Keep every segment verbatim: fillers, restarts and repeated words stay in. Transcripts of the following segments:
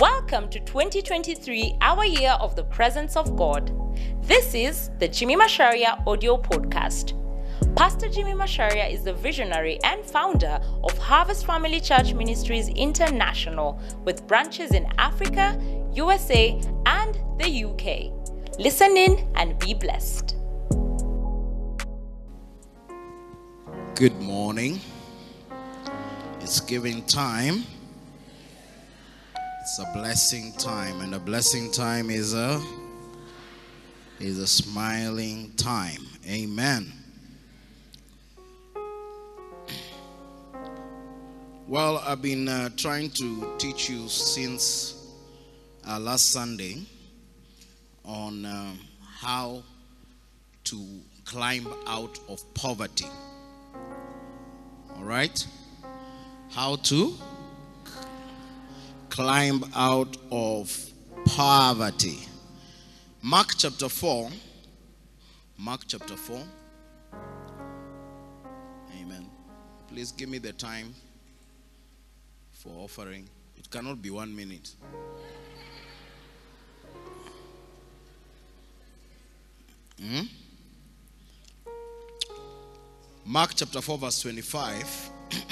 Welcome to twenty twenty-three, our year of the presence of God. This is the Jimmy Macharia audio podcast. Pastor Jimmy Macharia is the visionary and founder of Harvest Family Church Ministries International, with branches in Africa, U S A, and the U K. Listen in and be blessed. Good morning. It's giving time. It's a blessing time, and a blessing time is a is a smiling time. Amen. Well, I've been uh, trying to teach you since uh, last Sunday on uh, how to climb out of poverty. All right? How to climb out of poverty. Mark chapter four. Mark chapter four. Amen. Please give me the time for offering. It cannot be one minute. Hmm? Mark chapter four verse twenty-five.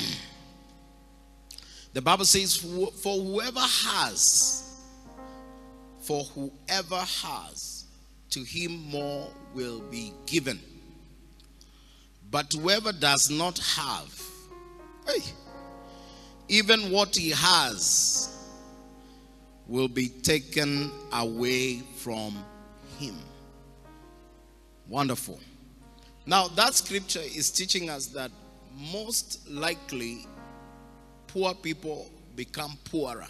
The Bible says, for whoever has, for whoever has, to him more will be given. But whoever does not have, hey, even what he has will be taken away from him. Wonderful. Now that scripture is teaching us that most likely poor people become poorer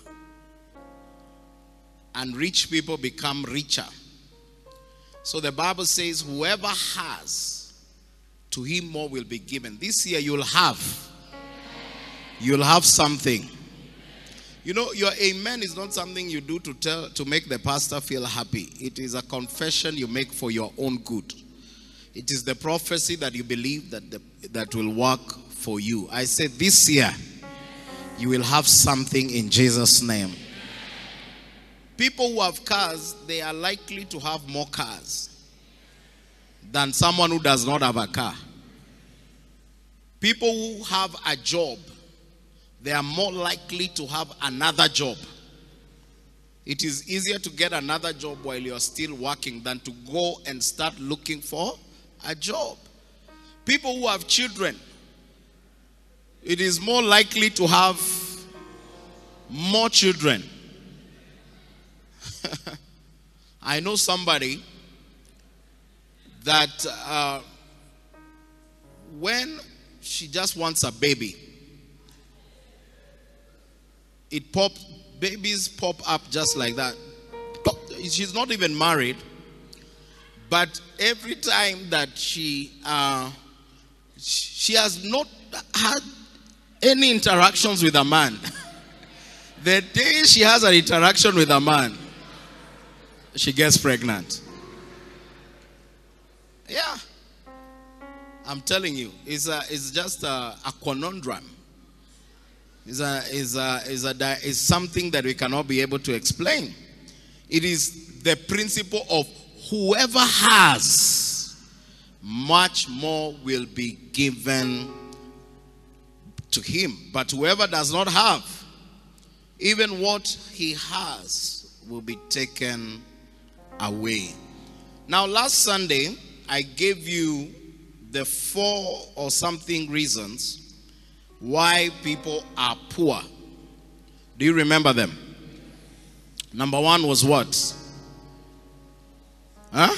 and rich people become richer. So the Bible says, whoever has, to him more will be given. This year you'll have. You'll have something. You know, your amen is not something you do to tell to make the pastor feel happy. It is a confession you make for your own good. It is the prophecy that you believe that the, that will work for you. I said this year you will have something in Jesus' name. People who have cars, they are likely to have more cars than someone who does not have a car. People who have a job, they are more likely to have another job. It is easier to get another job while you're still working than to go and start looking for a job. People who have children, it is more likely to have more children. I know somebody that uh, when she just wants a baby, it pop babies pop up just like that. She's not even married, but every time that she uh, she has not had any interactions with a man, the day she has an interaction with a man, she gets pregnant. Yeah, I'm telling you, it's a it's just a, a conundrum. Is a is a is a is something that we cannot be able to explain. It is the principle of whoever has, much more will be given to him. But whoever does not have, even what he has will be taken away. Now, last Sunday I gave you the four or something reasons why people are poor. Do you remember them? Number one was what? Huh?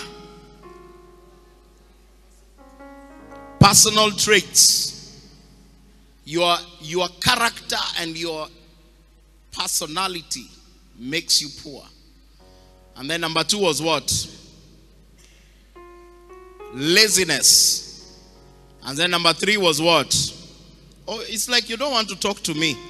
Personal traits. Your, your character and your personality makes you poor. And then number two was what? Laziness. And then number three was what? Oh, it's like you don't want to talk to me.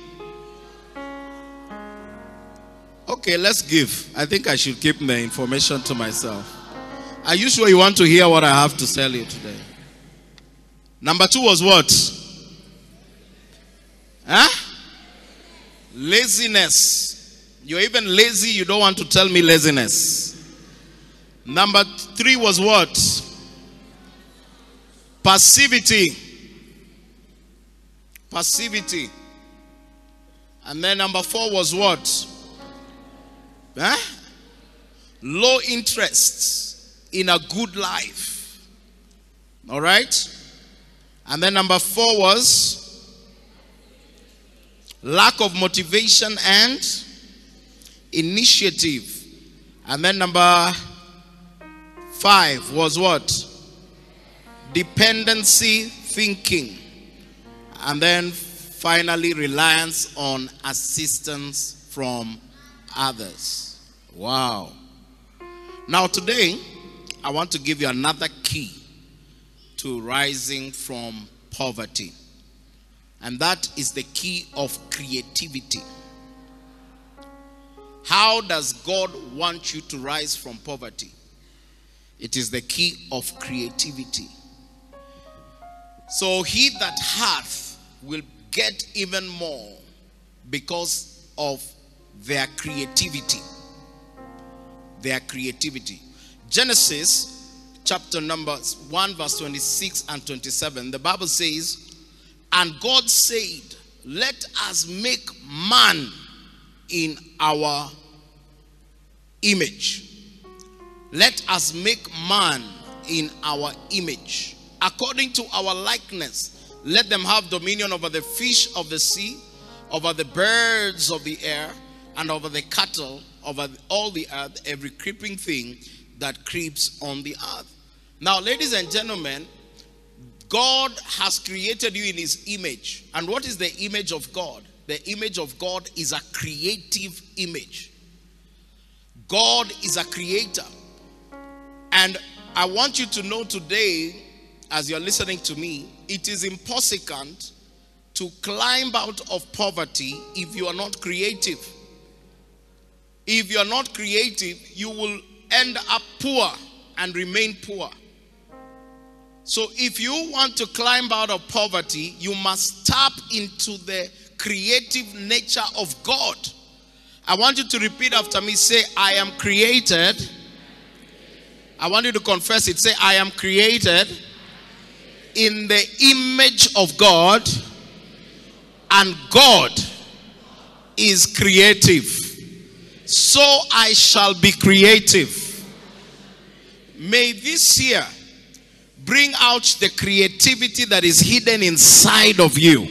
Okay, let's give. I think I should keep the information to myself. Are you sure you want to hear what I have to tell you today? Number two was what? Huh? Laziness. You're even lazy, you don't want to tell me laziness. Number three was what? Passivity. Passivity. And then number four was what? Huh? Low interest in a good life. All right? And then number four was lack of motivation and initiative. And then number five was what? Dependency thinking. And then finally, reliance on assistance from others. Wow. Now today, I want to give you another key to rising from poverty. And that is the key of creativity. How does God want you to rise from poverty? It is the key of creativity. So he that hath will get even more because of their creativity. Their creativity. Genesis chapter number one verse twenty-six and twenty-seven. The Bible says, and God said, let us make man in our image. Let us make man in our image, according to our likeness. Let them have dominion over the fish of the sea, over the birds of the air, and over the cattle, over all the earth, every creeping thing that creeps on the earth. Now, ladies and gentlemen, God has created you in his image. And what is the image of God? The image of God is a creative image. God is a creator. And I want you to know today, as you're listening to me, it is impossible to climb out of poverty if you are not creative. If you are not creative, you will end up poor and remain poor. So if you want to climb out of poverty, you must tap into the creative nature of God. I want you to repeat after me. Say, I am created. I want you to confess it. Say, I am created in the image of God, and God is creative. So I shall be creative. May this year bring out the creativity that is hidden inside of you,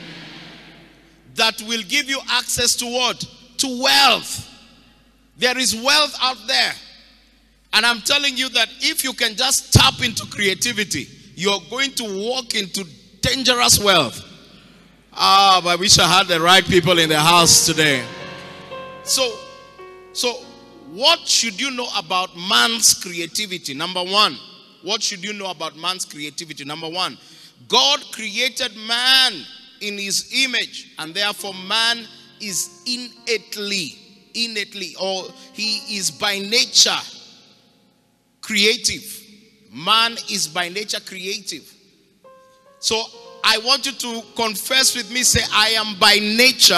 that will give you access to what? To wealth. There is wealth out there. And I'm telling you that if you can just tap into creativity, you're going to walk into dangerous wealth. Ah, but we shall have the right people in the house today. So, so what should you know about man's creativity? Number one, what should you know about man's creativity? Number one, God created man in his image, and therefore man is innately, innately, or he is by nature creative. Man is by nature creative. So I want you to confess with me, say, I am by nature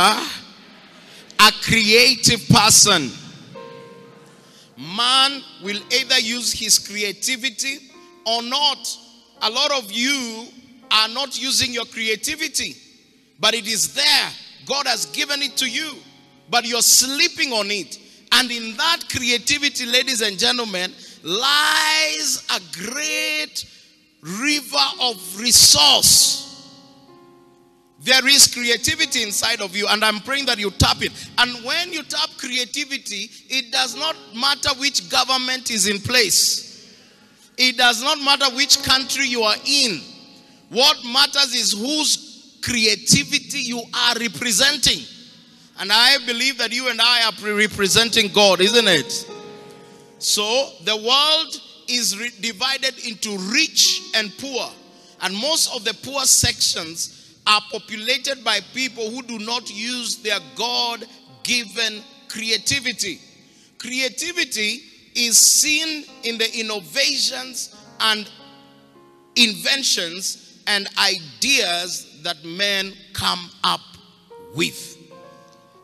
a creative person. Man will either use his creativity or not. A lot of you are not using your creativity, but it is there. God has given it to you, but you're sleeping on it. And in that creativity, ladies and gentlemen, lies a great river of resource. There is creativity inside of you, and I'm praying that you tap it. And when you tap creativity, it does not matter which government is in place. It does not matter which country you are in. What matters is whose creativity you are representing. And I believe that you and I are representing God, isn't it? So the world is re- divided into rich and poor. And most of the poor sections are populated by people who do not use their God-given creativity. Creativity is seen in the innovations and inventions and ideas that men come up with.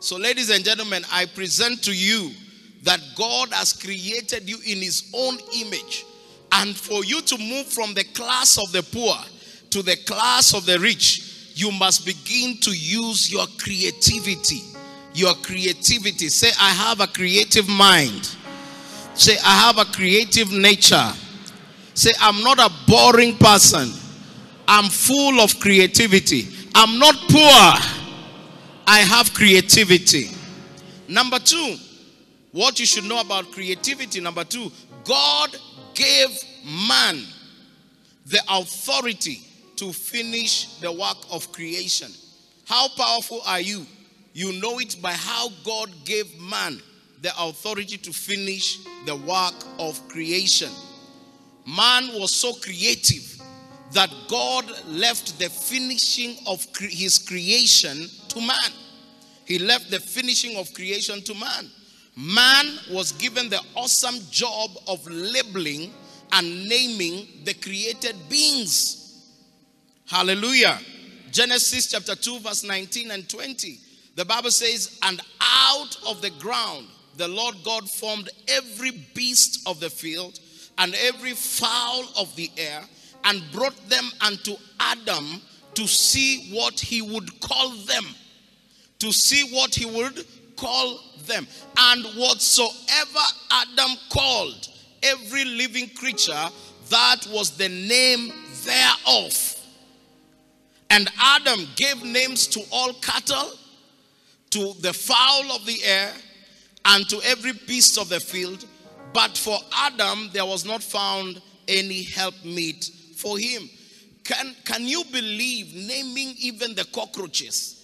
So, ladies and gentlemen, I present to you that God has created you in his own image. And for you to move from the class of the poor to the class of the rich, you must begin to use your creativity. Your creativity. Say, I have a creative mind. Say, I have a creative nature. Say, I'm not a boring person. I'm full of creativity. I'm not poor. I have creativity. Number two, what you should know about creativity. Number two, God gave man the authority to finish the work of creation. How powerful are you? You know it by how God gave man the authority to finish the work of creation. Man was so creative that God left the finishing of cre- his creation to man. He left the finishing of creation to man. Man was given the awesome job of labeling and naming the created beings. Hallelujah. Genesis chapter two verse nineteen and twenty. The Bible says, and out of the ground the Lord God formed every beast of the field and every fowl of the air, and brought them unto Adam to see what he would call them. To see what he would call them. And whatsoever Adam called every living creature, that was the name thereof. And Adam gave names to all cattle, to the fowl of the air, and to every beast of the field. But for Adam there was not found any helpmeet for him. Can, can you believe naming even the cockroaches?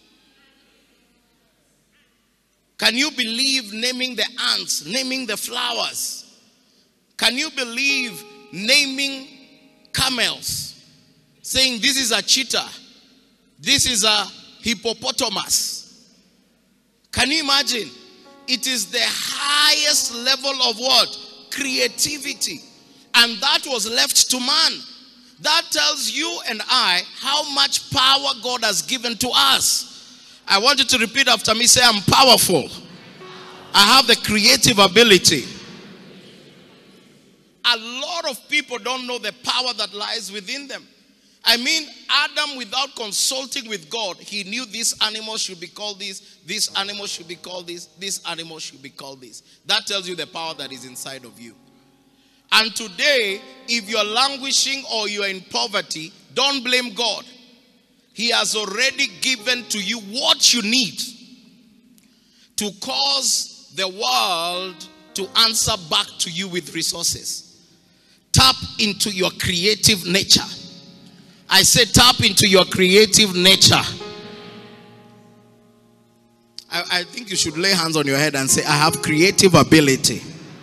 Can you believe naming the ants, naming the flowers? Can you believe naming camels? Saying this is a cheetah, this is a hippopotamus. Can you imagine? It is the highest level of what? Creativity. And that was left to man. That tells you and I how much power God has given to us. I want you to repeat after me. Say, I'm powerful. I have the creative ability. A lot of people don't know the power that lies within them. I mean, Adam, without consulting with God, he knew this animal should be called this, this animal should be called this, this animal should be called this. That tells you the power that is inside of you. And today, if you're languishing or you're in poverty, don't blame God. He has already given to you what you need to cause the world to answer back to you with resources. Tap into your creative nature. I say tap into your creative nature. I, I think you should lay hands on your head and say, I have creative ability.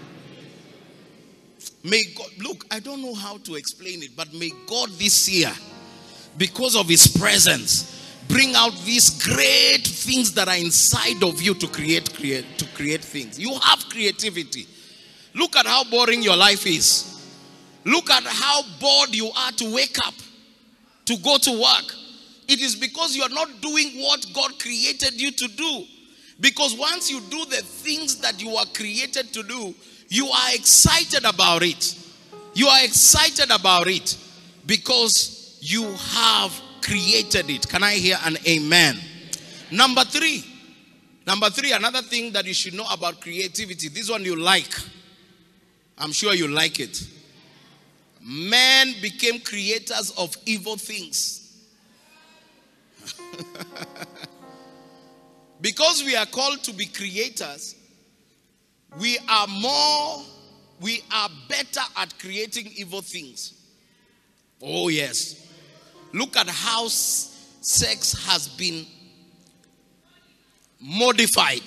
May God, look, I don't know how to explain it, but may God this year, because of his presence, bring out these great things that are inside of you to create, create, to create things. You have creativity. Look at how boring your life is. Look at how bored you are to wake up, to go to work. It is because you are not doing what God created you to do. Because once you do the things that you are created to do, you are excited about it. You are excited about it because you have created it. Can I hear an amen? Number three. Number three, another thing that you should know about creativity. This one you like. I'm sure you like it. Men became creators of evil things. Because we are called to be creators, we are more, we are better at creating evil things. Oh yes. Look at how sex has been modified.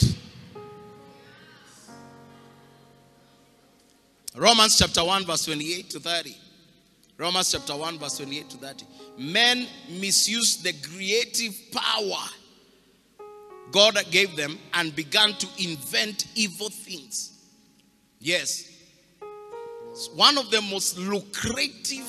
Romans chapter one verse twenty-eight to thirty. Romans chapter one verse twenty-eight to thirty. Men misuse the creative power God gave them and began to invent evil things. Yes. One of the most lucrative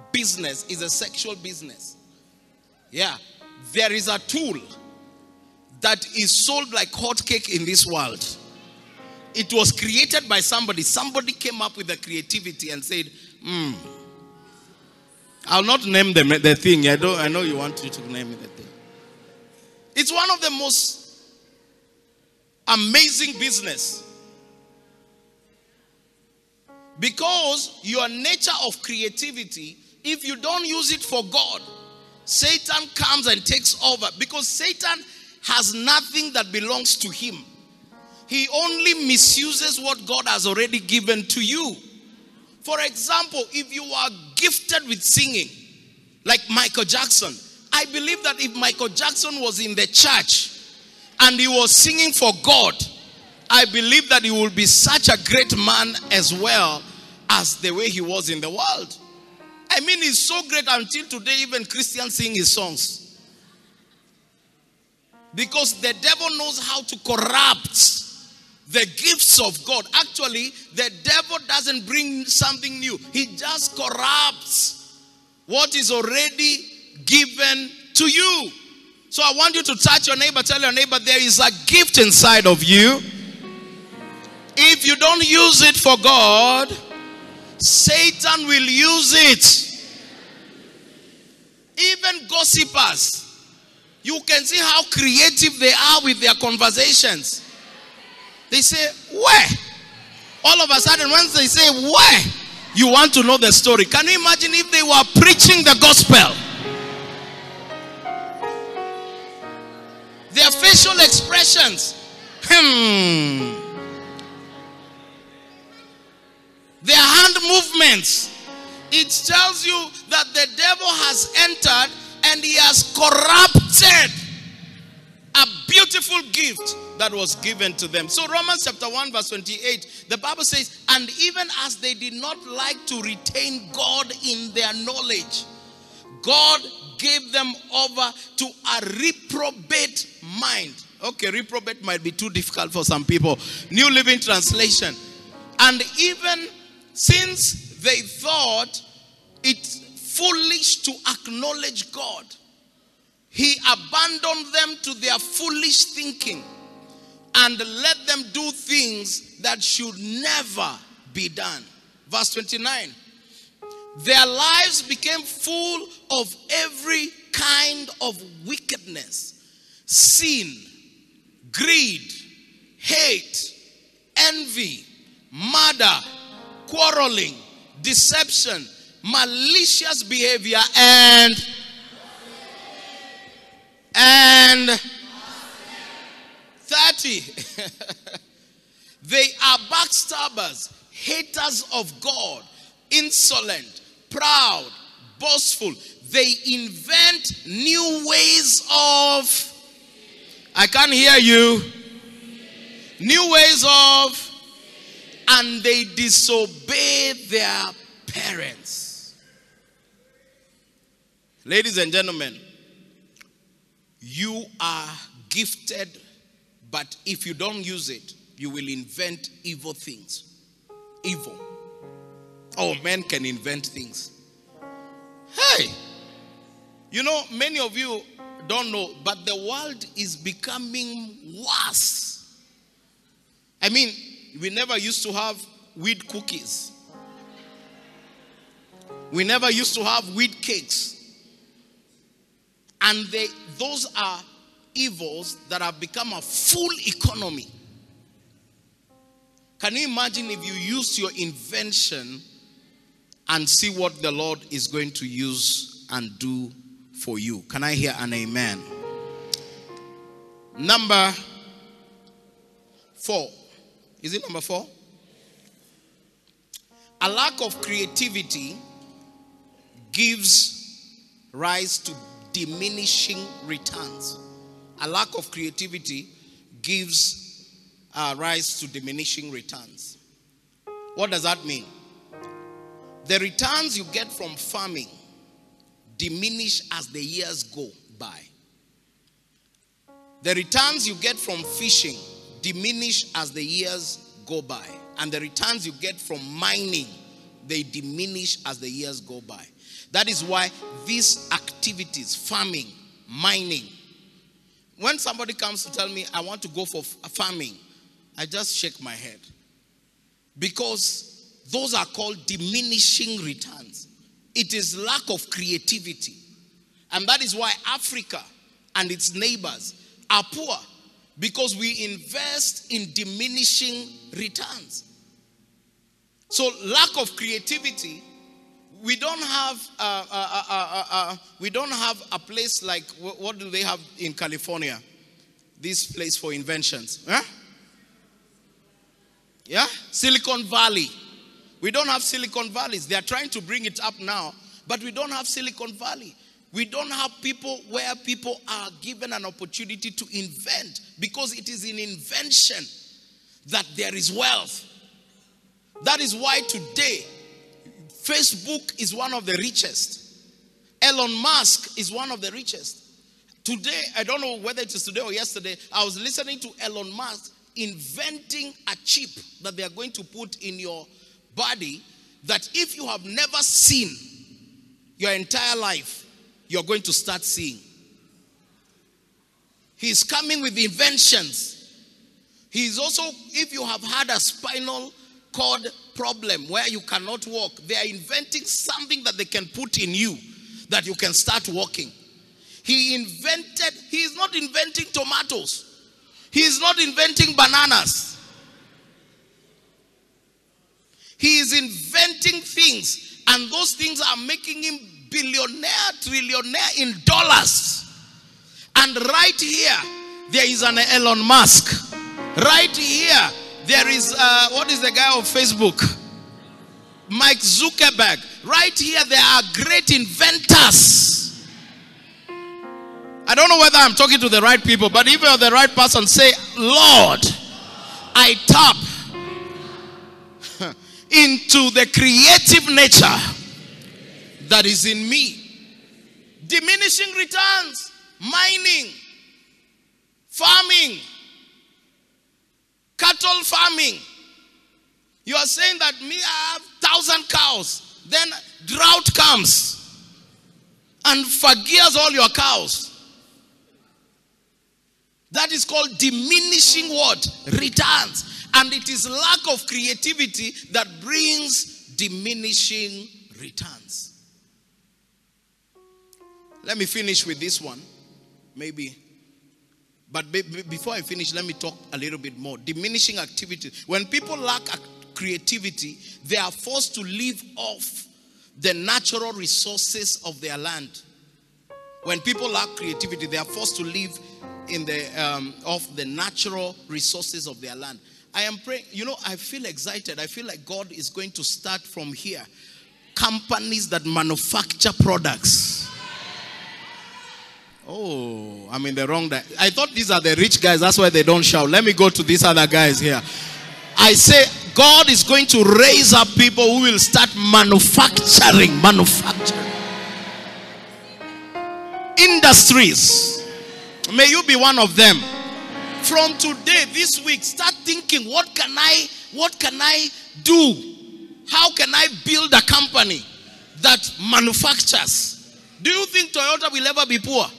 business is a sexual business. Yeah. There is a tool that is sold like hotcake in this world. It was created by somebody. Somebody came up with the creativity and said, hmm. I'll not name them the thing. I don't. I know you want you to name it the thing. It's one of the most amazing business. Because your nature of creativity, if you don't use it for God, Satan comes and takes over. Because Satan has nothing that belongs to him. He only misuses what God has already given to you. For example, if you are gifted with singing, like Michael Jackson, I believe that if Michael Jackson was in the church and he was singing for God, I believe that he will be such a great man as well as the way he was in the world. I mean, he's so great until today, even Christians sing his songs. Because the devil knows how to corrupt the gifts of God. Actually, the devil doesn't bring something new. He just corrupts what is already given to you. So I want you to touch your neighbor, tell your neighbor, there is a gift inside of you. If you don't use it for God, Satan will use it. Even gossipers, you can see how creative they are with their conversations. They say, where? All of a sudden, once they say, where? You want to know the story. Can you imagine if they were preaching the gospel? Their facial expressions. Hmm. Their hand movements. It tells you that the devil has entered and he has corrupted a beautiful gift that was given to them. So Romans chapter one verse twenty-eight, the Bible says, and even as they did not like to retain God in their knowledge, God gave them over to a reprobate mind. Okay, reprobate might be too difficult for some people. New Living Translation. And even since they thought it foolish to acknowledge God, he abandoned them to their foolish thinking and let them do things that should never be done. Verse twenty-nine. Their lives became full of every kind of wickedness, sin, greed, hate, envy, murder, quarreling, deception, malicious behavior, and and thirty. They are backstabbers, haters of God, insolent, proud, boastful. They invent new ways of, I can't hear you, new ways of, and they disobey their parents. Ladies and gentlemen, you are gifted, but if you don't use it, you will invent evil things. Evil. Oh, men can invent things. Hey, you know, many of you don't know, but the world is becoming worse. I mean, we never used to have weed cookies. We never used to have weed cakes. And they, those are evils that have become a full economy. Can you imagine if you use your invention and see what the Lord is going to use and do for you? Can I hear an amen? Number four. Is it number four? A lack of creativity gives rise to diminishing returns. A lack of creativity gives uh, rise to diminishing returns. What does that mean? The returns you get from farming diminish as the years go by. The returns you get from fishing diminish as the years go by. And the returns you get from mining, they diminish as the years go by. That is why these activities, farming, mining, when somebody comes to tell me I want to go for farming, I just shake my head. Because those are called diminishing returns. It is lack of creativity. And that is why Africa and its neighbors are poor. Because we invest in diminishing returns. So lack of creativity, we don't have uh, uh, uh, uh, uh, we don't have a place like, what, what do they have in California? This place for inventions. Huh? Yeah? Silicon Valley. We don't have Silicon Valleys. They are trying to bring it up now, but we don't have Silicon Valley. We don't have people where people are given an opportunity to invent, because it is in invention that there is wealth. That is why today Facebook is one of the richest. Elon Musk is one of the richest. Today, I don't know whether it is today or yesterday, I was listening to Elon Musk inventing a chip that they are going to put in your body, that if you have never seen your entire life, you're going to start seeing. He's coming with inventions. He's also, if you have had a spinal cord problem where you cannot walk, they are inventing something that they can put in you that you can start walking. He invented, he is not inventing tomatoes. He is not inventing bananas. He is inventing things, and those things are making him billionaire, trillionaire in dollars. And right here, there is an Elon Musk. Right here, there is, uh, what is the guy of Facebook? Mike Zuckerberg. Right here, there are great inventors. I don't know whether I'm talking to the right people, but if you're the right person, say, Lord, I tap into the creative nature that is in me. Diminishing returns, mining, farming, cattle farming. You are saying that me, I have thousand cows. Then drought comes and forgears all your cows. That is called diminishing what? Returns. And it is lack of creativity that brings diminishing returns. Let me finish with this one. Maybe. But be, be, before I finish, let me talk a little bit more. Diminishing activity. When people lack creativity, they are forced to live off the natural resources of their land. When people lack creativity, they are forced to live in the um, of the natural resources of their land. I am praying, you know, I feel excited. I feel like God is going to start from here. Companies that manufacture products. Oh, I'm in the wrong day. I thought these are the rich guys. That's why they don't shout. Let me go to these other guys here. I say God is going to raise up people who will start manufacturing. Manufacturing. Industries. May you be one of them. From today, this week, start thinking, what can I, what can I do? How can I build a company that manufactures? Do you think Toyota will ever be poor?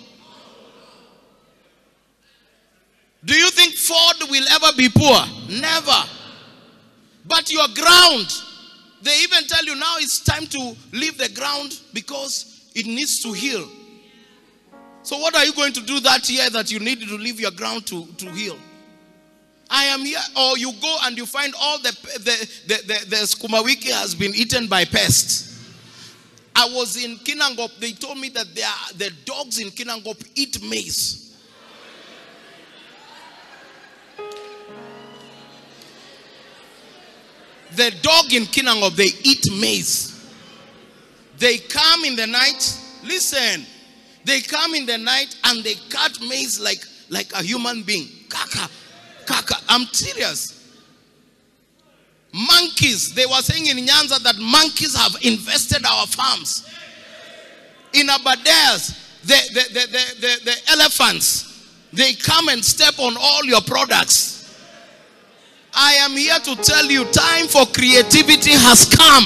Do you think Ford will ever be poor? Never. But your ground, they even tell you now it's time to leave the ground because it needs to heal. So what are you going to do that year that you need to leave your ground to, to heal? I am here. Or you go and you find all the, the, the, the, the skuma wiki has been eaten by pests. I was in Kinangop. They told me that they are, the dogs in Kinangop eat maize. The dog in Kinangop, they eat maize. They come in the night. Listen. They come in the night and they cut maize like, like a human being. Kaka, kaka. I'm serious. Monkeys. They were saying in Nyanza that monkeys have infested our farms. In Abadeas, the, the, the, the, the, the elephants, they come and step on all your products. I am here to tell you, time for creativity has come.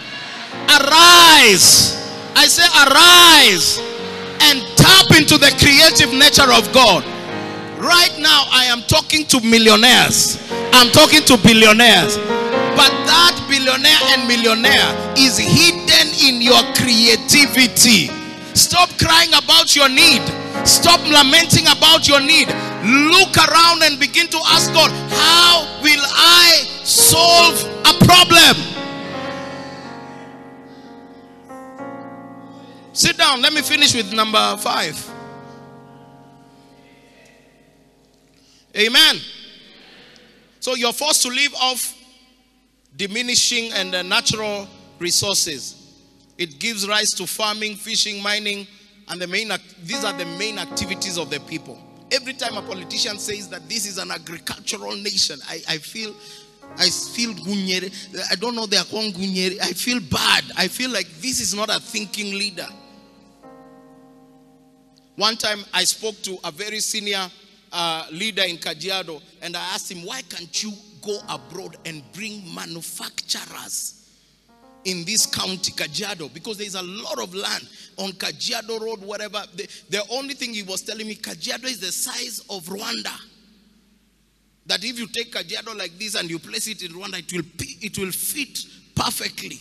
Arise. I say arise. And tap into the creative nature of God. Right now, I am talking to millionaires. I'm talking to billionaires. But that billionaire and millionaire is hidden in your creativity. Stop crying about your need. Stop lamenting about your need. Look around and begin to ask God, how will I solve a problem? Sit down. Let me finish with number five. Amen. So you're forced to live off diminishing and uh, natural resources. It gives rise to farming, fishing, mining, and the main these are the main activities of the people. Every time a politician says that this is an agricultural nation, I, I feel I feel gunyere. I don't know they are called gunyere. I feel bad. I feel like this is not a thinking leader. One time I spoke to a very senior uh, leader in Kajiado, and I asked him, why can't you go abroad and bring manufacturers in this county, Kajiado? Because there's a lot of land on Kajiado Road, whatever. The, the only thing he was telling me, Kajiado is the size of Rwanda. That if you take Kajiado like this and you place it in Rwanda, it will, it will fit perfectly.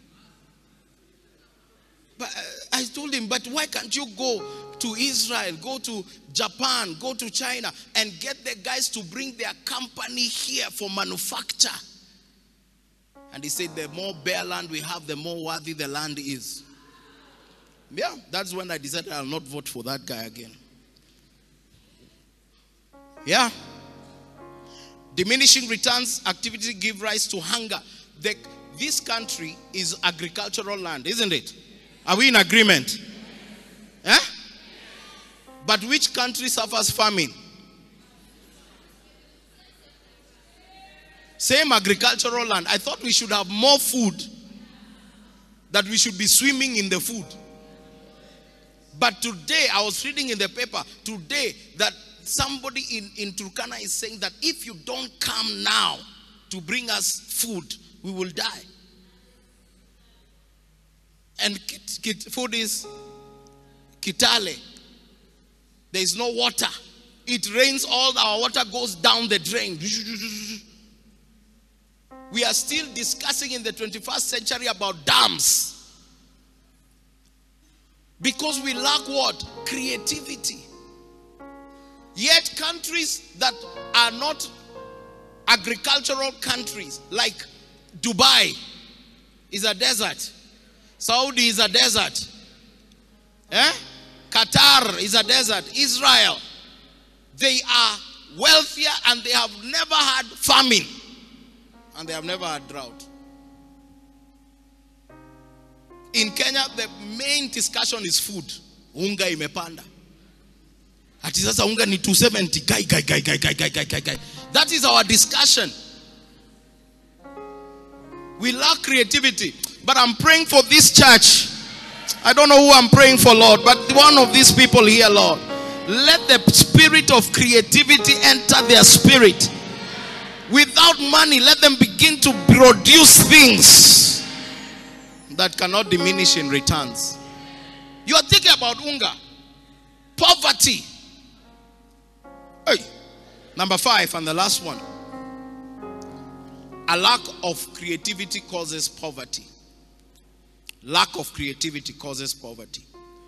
But I told him, but why can't you go to Israel, go to Japan, go to China, and get the guys to bring their company here for manufacture? And he said, the more bare land we have, the more worthy the land is. Yeah, that's when I decided I'll not vote for that guy again. Yeah. Diminishing returns activity give rise to hunger. The, this country is agricultural land, isn't it? Are we in agreement? Eh? But which country suffers famine? Same agricultural land. I thought we should have more food, that we should be swimming in the food. But today, I was reading in the paper today that somebody in, in Turkana is saying that if you don't come now to bring us food, we will die. And kit, kit, food is Kitale. There is no water. It rains, all our water goes down the drain. We are still discussing in the twenty-first century about dams. Because we lack what? Creativity. Yet countries that are not agricultural countries, like Dubai is a desert. Saudi is a desert. Eh? Qatar is a desert. Israel. They are wealthier and they have never had famine. And they have never had drought. In Kenya, the main discussion is food. Unga imepanda. Ati sasa unga ni two seventy. Guy, guy, guy, guy, guy, guy, guy, guy. That is our discussion. We lack creativity. But I'm praying for this church. I don't know who I'm praying for, Lord, but one of these people here, Lord. Let the spirit of creativity enter their spirit. Without money, let them begin to produce things that cannot diminish in returns. You are thinking about unga. Poverty. Hey. Number five and the last one. A lack of creativity causes poverty. Lack of creativity causes poverty.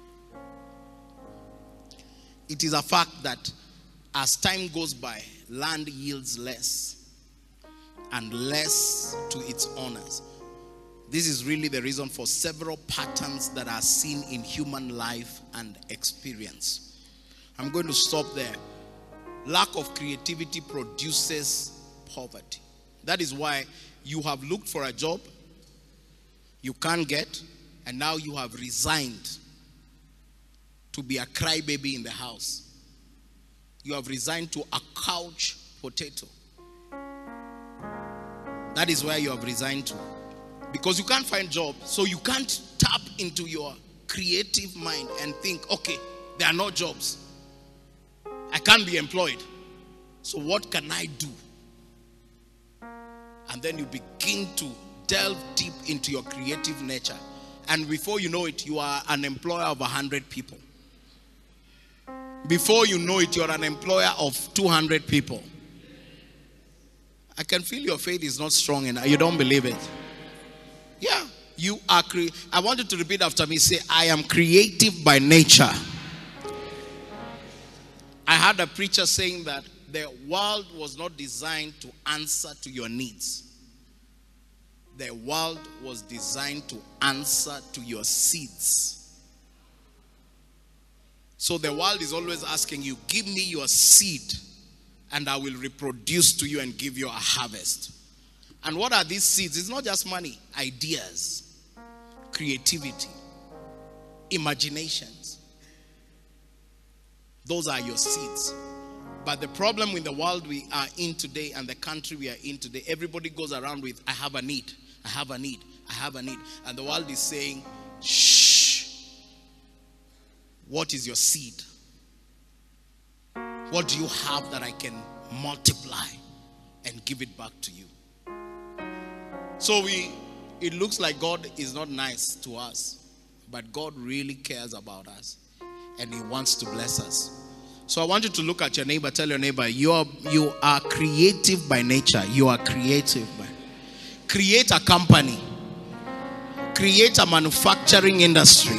It is a fact that as time goes by, land yields less and less to its owners. This is really the reason for several patterns that are seen in human life and experience. I'm going to stop there. Lack of creativity produces poverty. That is why you have looked for a job you can't get, and now you have resigned to be a crybaby in the house. You have resigned to a couch potato. That is where you have resigned to. Because you can't find job, so you can't tap into your creative mind and think, okay, there are no jobs. I can't be employed. So what can I do? And then you begin to delve deep into your creative nature. And before you know it, you are an employer of a hundred people. Before you know it, you're an employer of two hundred people. I can feel your faith is not strong enough. You don't believe it. Yeah. You are cre- I want you to repeat after me. Say, I am creative by nature. I heard a preacher saying that the world was not designed to answer to your needs. The world was designed to answer to your seeds. So the world is always asking you, give me your seed and I will reproduce to you and give you a harvest. And what are these seeds? It's not just money. Ideas, creativity, imaginations. Those are your seeds. But the problem with the world we are in today and the country we are in today, everybody goes around with, I have a need, I have a need, I have a need. And the world is saying, shh. What is your seed? What do you have that I can multiply and give it back to you? So we, it looks like God is not nice to us, but God really cares about us and He wants to bless us. So I want you to look at your neighbor, tell your neighbor, you are, you are creative by nature. You are creative by create a company. Create a manufacturing industry.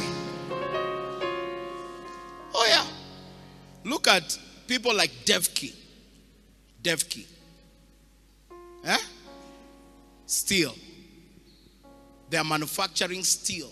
Oh yeah. Look at people like Devkey. Devkey. Eh? Steel. They are manufacturing steel.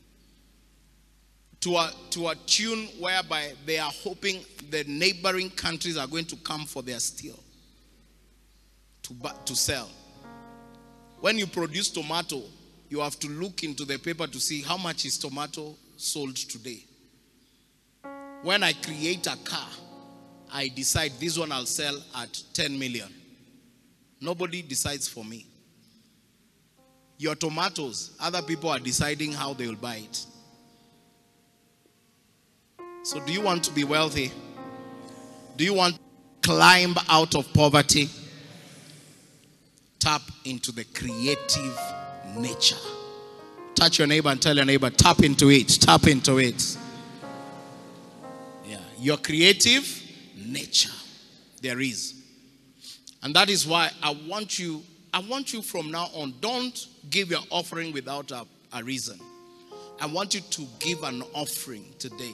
To a, to a tune whereby they are hoping the neighboring countries are going to come for their steel to, to sell. When you produce tomato, you have to look into the paper to see how much is tomato sold today. When I create a car, I decide this one I'll sell at ten million. Nobody decides for me. Your tomatoes, other people are deciding how they will buy it. So do you want to be wealthy? Do you want to climb out of poverty? Tap into the creative nature. Touch your neighbor and tell your neighbor, tap into it, tap into it. Yeah, your creative nature. There is. And that is why I want you, I want you from now on, don't give your offering without a, a reason. I want you to give an offering today.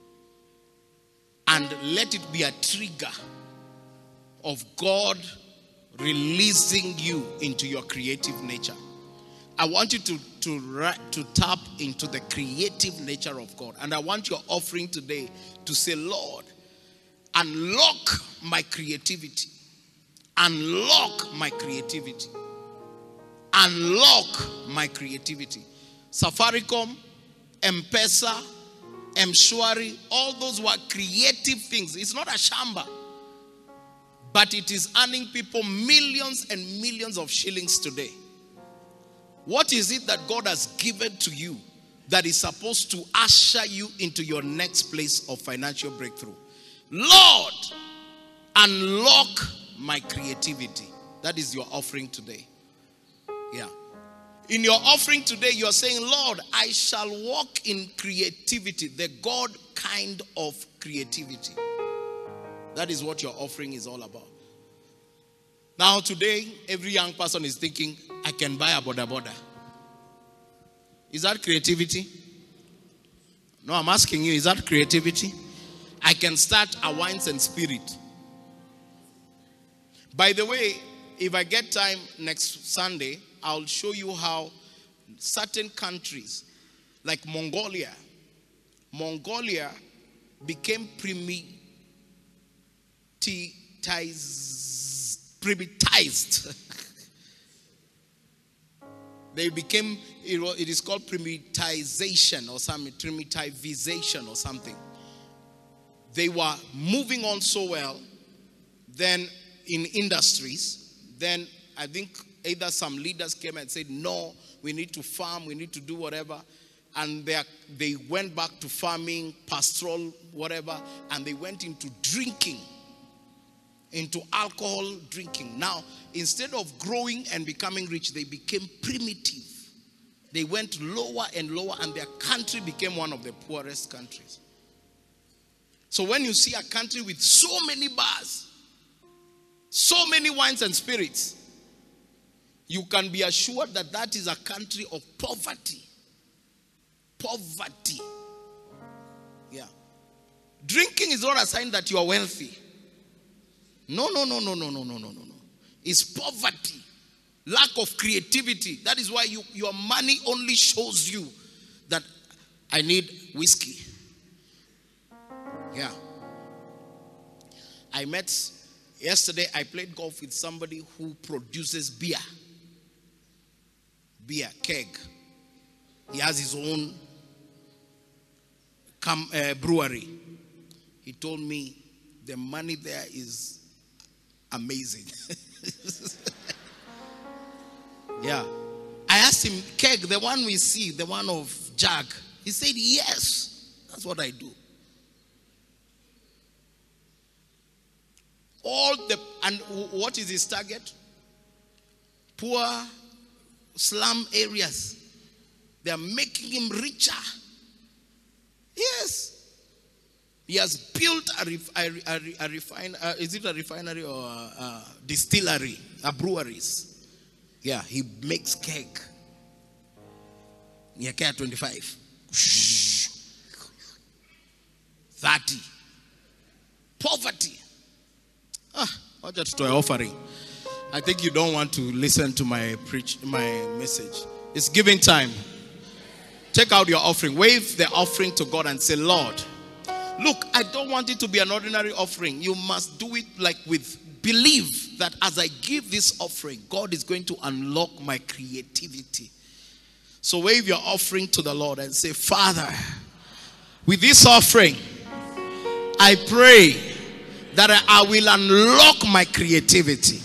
And let it be a trigger of God releasing you into your creative nature. I want you to, to, to tap into the creative nature of God. And I want your offering today to say, Lord, unlock my creativity. Unlock my creativity. Unlock my creativity. Safaricom, M-Pesa, M-Shwari, all those were creative things. It's not a shamba. But it is earning people millions and millions of shillings today. What is it that God has given to you that is supposed to usher you into your next place of financial breakthrough? Lord, unlock my creativity. That is your offering today. Yeah. In your offering today, you are saying, Lord, I shall walk in creativity, the God kind of creativity. That is what your offering is all about. Now today, every young person is thinking, I can buy a boda boda. Is that creativity? No, I'm asking you, is that creativity? I can start a wines and spirit. By the way, if I get time next Sunday, I'll show you how certain countries like Mongolia, Mongolia became primitized. primitized. They became, it is called primitization or something, primitivization or something. They were moving on so well, then in industries, then I think either some leaders came and said, no, we need to farm, we need to do whatever. And they, they went back to farming, pastoral, whatever, and they went into drinking, into alcohol drinking. Now, instead of growing and becoming rich, they became primitive. They went lower and lower, and their country became one of the poorest countries. So when you see a country with so many bars, so many wines and spirits, you can be assured that that is a country of poverty. Poverty. Yeah. Drinking is not a sign that you are wealthy. No, no, no, no, no, no, no, no, no, no. It's poverty. Lack of creativity. That is why you, your money only shows you that I need whiskey. Yeah. I met, yesterday I played golf with somebody who produces beer. Beer, keg. He has his own com, uh, brewery. He told me the money there is amazing. Yeah. I asked him, keg, the one we see, the one of jug. He said, yes, that's what I do. All the, and what is his target? Poor slum areas. They are making him richer. Yes. He has built a, ref, a, a, a refine, uh, is it a refinery or a, a distillery, a breweries. Yeah, he makes cake. Yeah, K twenty-five. thirty. Poverty. Ah, what just to offering? I think you don't want to listen to my preach, my message. It's giving time. Take out your offering. Wave the offering to God and say, Lord, look, I don't want it to be an ordinary offering. You must do it like with believe that as I give this offering, God is going to unlock my creativity. So wave your offering to the Lord and say, Father, with this offering, I pray that I will unlock my creativity.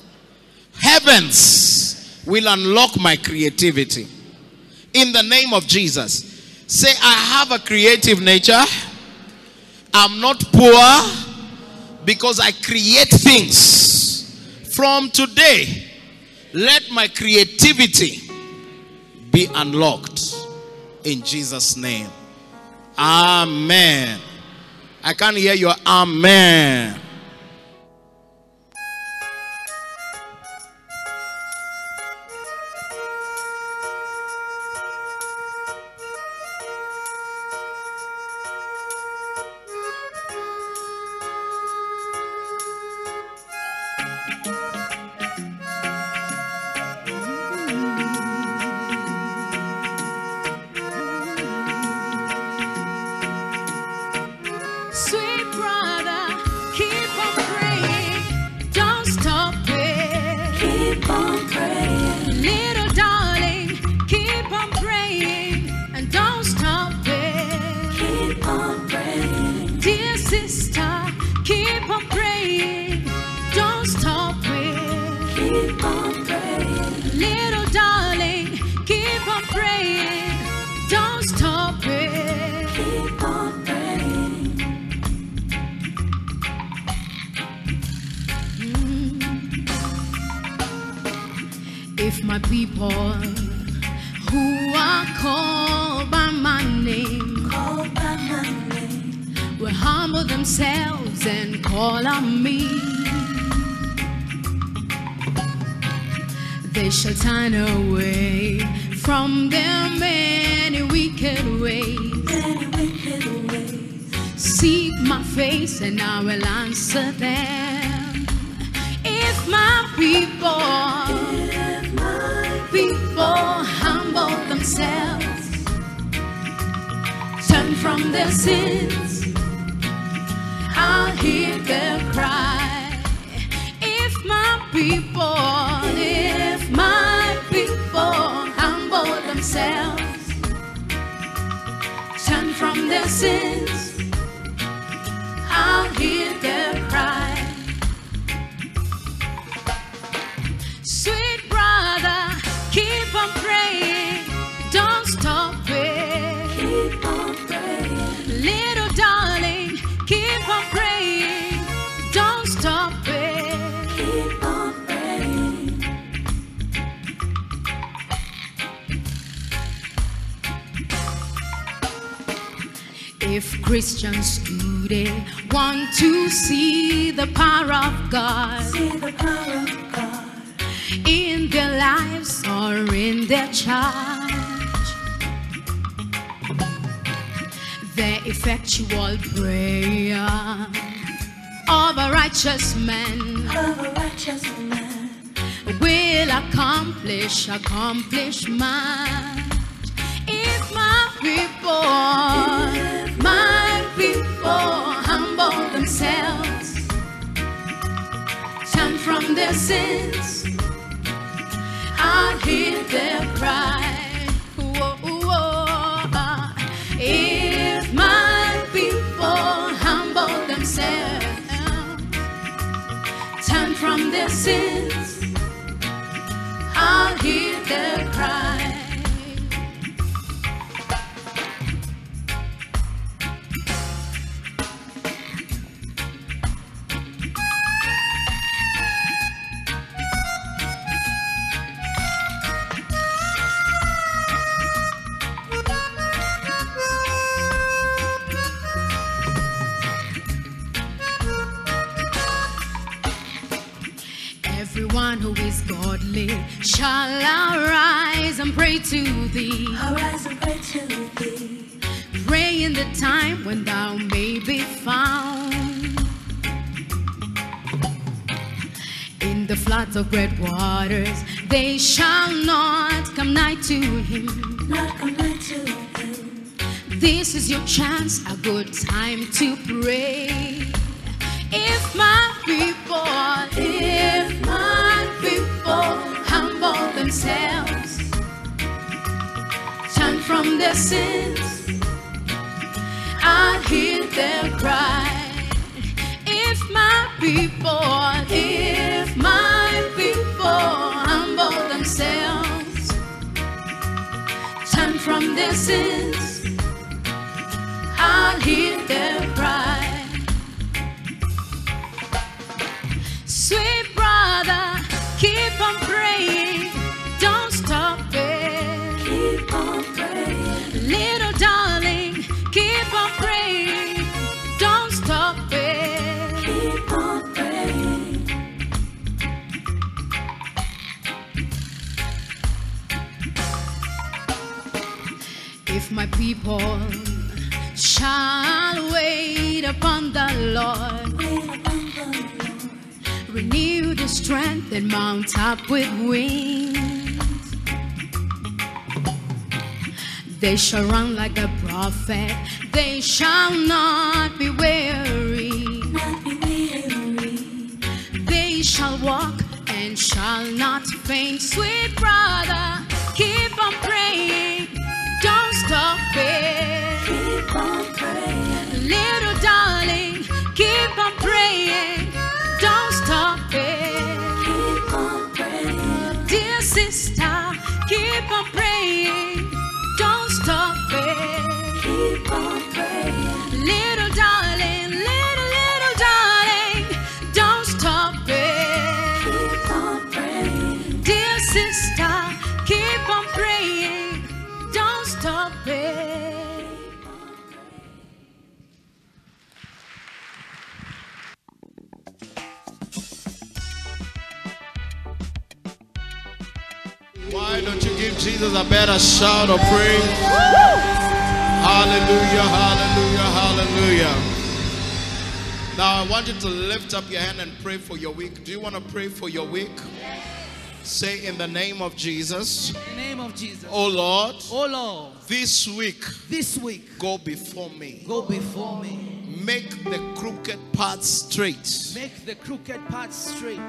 Heavens will unlock my creativity. In the name of Jesus. Say, I have a creative nature. I'm not poor because I create things. From today, let my creativity be unlocked. In Jesus' name. Amen. I can't hear your amen. If my people who are called by my name, called by my name, will humble themselves and call on me, they shall turn away from their many wicked ways, many wicked ways. Seek my face and I will answer them. If my people People humble themselves, turn from their sins, I'll hear their cry. If my people, if my people humble themselves, turn from their sins, I'll hear their cry. Sweet brother, keep on praying, don't stop praying. Keep on praying. Little darling, keep on praying, don't stop praying. Keep on praying. If Christians stood they want to see the power of God, See the power of God in their lives or in their charge. The effectual prayer of a righteous man of a righteous man will accomplish, accomplish much. If my people, my people humble themselves, turn from their sins, I'll hear their cry. Whoa, whoa. If my people humble themselves, turn from their sins, I'll hear their cry. Everyone who is godly shall arise and pray to thee. Arise and pray to thee. Pray in the time when thou may be found. In the floods of great waters, they shall not come nigh to him. Not come nigh to him. This is your chance, a good time to pray. If my people, if my people humble themselves, turn from their sins, I'll hear their cry. If my people, if my people humble themselves, turn from their sins, I'll hear their cry. Sweet brother, keep on praying, don't stop it. Keep on praying. Little darling, keep on praying, don't stop it. Keep on praying. If my people shall wait upon the Lord, Wait upon the Lord. renew the strength and mount up with wings. They shall run like a prophet, they shall not be weary. Not be weary. They shall walk and shall not faint. Sweet brother, keep on praying, don't stop it. Keep on praying. Little darling, keep on praying, don't stop it. Keep on praying. Dear sister, keep on praying, don't stop it. Keep on praying. Little darling, little, little darling, don't stop it. Keep on praying. Dear sister, keep on praying, don't stop it. Why don't you give Jesus a better shout of praise? Hallelujah, hallelujah, hallelujah. Now I want you to lift up your hand and pray for your week. Do you want to pray for your week? Say, in the name of Jesus, In the name of Jesus. oh Lord, Oh Lord, this week this week go before me. go before me. Make the crooked paths straight. Make the crooked path straight.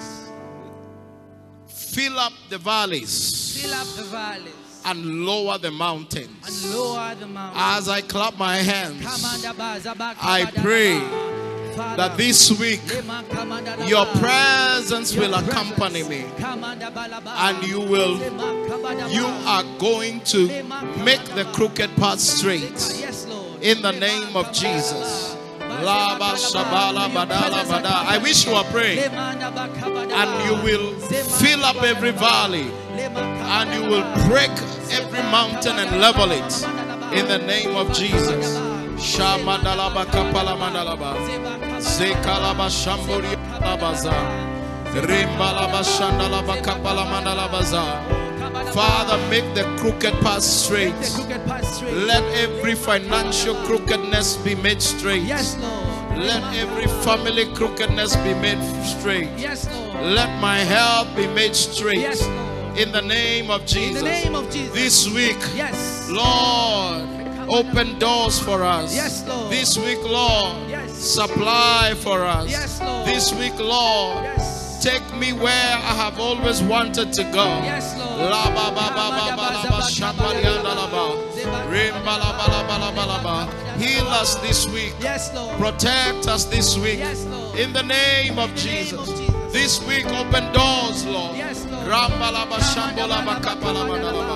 Fill up the valleys Fill up the valleys and lower the and mountains. lower the mountains. As I clap my hands, I I pray that this week your presence will accompany me, and you will you are going to make the crooked path straight Yes, Lord. in the name of Jesus. Laba Shabala Badala Bada. I wish you are praying, and you will fill up every valley, and you will break every mountain and level it in the name of Jesus. Shamadalaba kapala mandalaba. Zekalaba shambori labaza. Rimbalaba shandalaba kapala mandalabaza. Father, make the crooked path straight. The crooked path straight. Let every financial crookedness be made straight. Yes, Lord. Let every family crookedness be made straight. Yes, Lord. Let my health be made straight. Yes, Lord. In the name of Jesus. In the name of Jesus. This week, Yes. Lord, open doors for us. Yes, Lord. This week, Lord, Yes. supply for us. Yes, Lord. This week, Lord, Yes. take me where I have always wanted to go. Yes, Lord. La ba ba ba ba ba la ba shambari anda la ba. Rimba la ba la ba la ba la ba. Heal us this week. Yes, Lord. Protect us this week. Yes, Lord. In the name of In the name Jesus. of Jesus. This week, open doors, Lord. Yes, Lord. Ramba la ba shambo la ba kapa la ba la ba.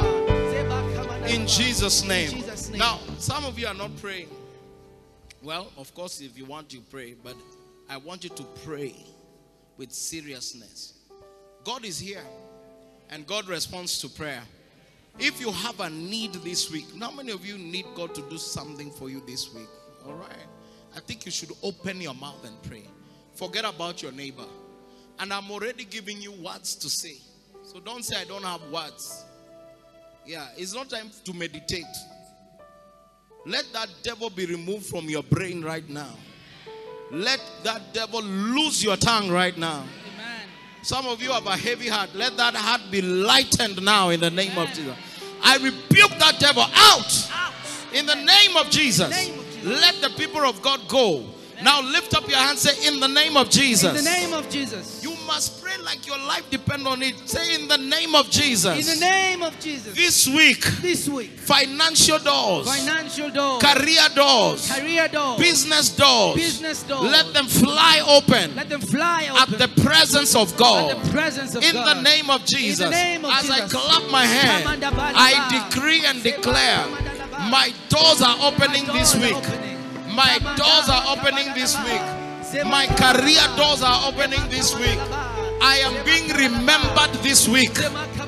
In Jesus' In name. Jesus' name. Now, some of you are not praying. Well, of course, if you want to pray, but I want you to pray with seriousness. God is here, and God responds to prayer. If you have a need this week, how many of you need God to do something for you this week? All right. I think you should open your mouth and pray. Forget about your neighbor. And I'm already giving you words to say. So don't say I don't have words. Yeah, it's not time to meditate. Let that devil be removed from your brain right now. Let that devil lose your tongue right now. Amen. Some of you have a heavy heart. Let that heart be lightened now in the name of Jesus. I rebuke that devil out. In the name of Jesus. Name of Jesus. Let the people of God go. Now lift up your hand. Say, in the name of Jesus. In the name of Jesus. You must pray like your life depends on it. Say, in the name of Jesus. In the name of Jesus. This week, This week. financial doors, Financial doors. career doors, Career doors. business doors, Business doors. let them fly open Let them fly at open. the presence of At God. the presence of In God. the name of Jesus. name of As I Jesus. clap my hand, I decree and declare my doors are opening My this doors are week. opening. My doors are opening this week. My career doors are opening this week. I am being remembered this week.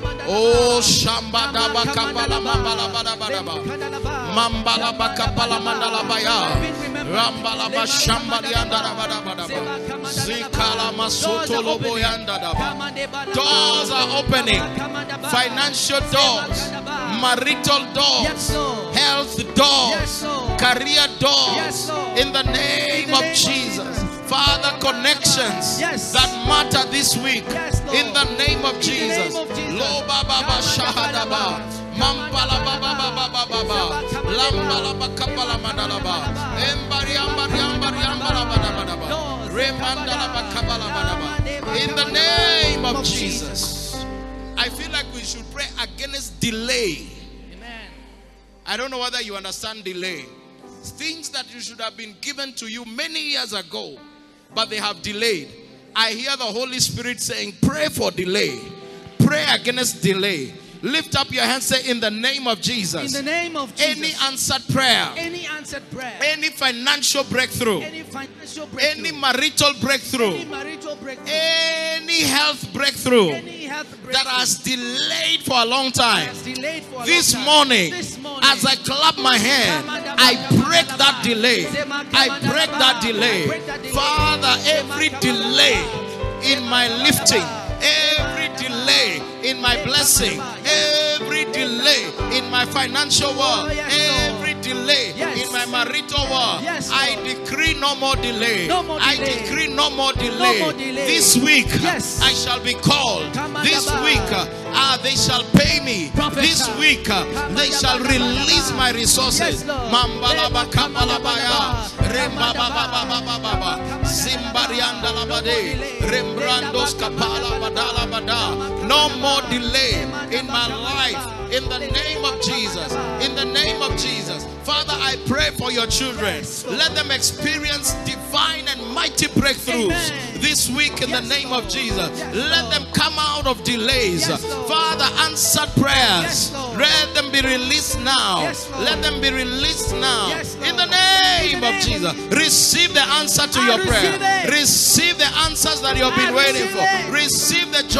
Oh, Shamba Daba Kapala Mambala Badabadaba. Mambala Bakapala Mandala Baya. Rambala Bashamba Yandara Badabadaba. Zikala Masoto Lobo Yandadaba. Doors are opening. Financial doors, marital doors, health doors, career doors. In the name of Jesus. Father, connections that matter this week. In the name of Jesus. Lo baba ba shahadaba. Mambala baba baba baba baba. Lambala bakapala mandalaba. Embari ambari ambari ambala badabadaba. Remandala bakapala badaba. In the name of Jesus. I feel like we should pray against delay. Amen. I don't know whether you understand delay. Things that you should have been given to you many years ago, but they have delayed. I hear the Holy Spirit saying, pray for delay. Pray against delay. Lift up your hands, say, in the name of Jesus. In the name of Jesus. Any answered prayer, Any answered prayer. any financial breakthrough, Any financial breakthrough. any marital breakthrough, Any marital breakthrough. any health breakthrough Any health breakthrough. that has delayed for a long time. has delayed for a This long time. morning, This morning, as I clap my hand, I break that delay. I break that delay. Father, every delay in my lifting, every delay in my blessing, every delay in my financial world, every delay in my marital world, I decree no more delay. I decree no more delay. This week, I shall be called. This week, uh, they shall pay me. This week, uh, they shall release my resources. Mambalaba kabalabaya, rembabababababa, zimbarianda labade, rembrandos kapala badala bada. No more delay in my life. In the name of Jesus. In the name of Jesus. Father, I pray for your children. Let them experience divine and mighty breakthroughs this week in the name of Jesus. Let them come out of delays. Father, answered prayers. Let them be released now. Let them be released now. In the name of Jesus. Receive the answer to your prayer. Receive the answers that you have been waiting for. Receive the job you have been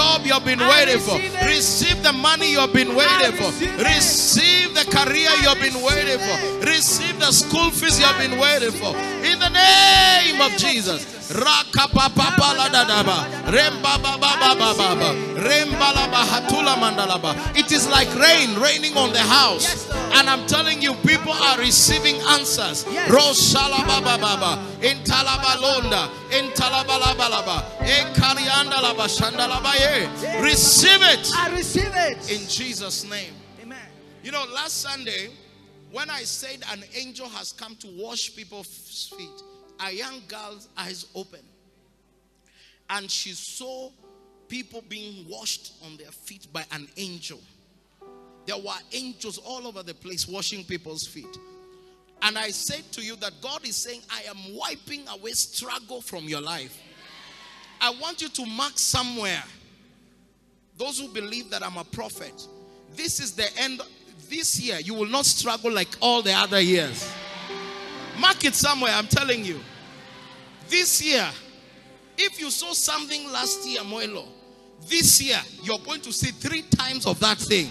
been I waiting for. receive it. Receive the money you have been waiting for. receive it. Receive the career you have been waiting for. Receive the school fees you have been waiting for. In the name of Jesus. It is like rain raining on the house. And I'm telling you, people are receiving answers. Roshalabababa, in Talabalonda, in Talabalabalaba, in Kariandalaba, Shandalabaye. Receive it I receive it. in Jesus' name. Amen. You know, last Sunday, when I said an angel has come to wash people's feet, a young girl's eyes opened. And she saw people being washed on their feet by an angel. There were angels all over the place washing people's feet. And I said to you that God is saying, I am wiping away struggle from your life. I want you to mark somewhere. Those who believe that I'm a prophet, this is the end. This year, you will not struggle like all the other years. Mark it somewhere, I'm telling you. This year, if you saw something last year, Moelo, this year, you're going to see three times of that thing.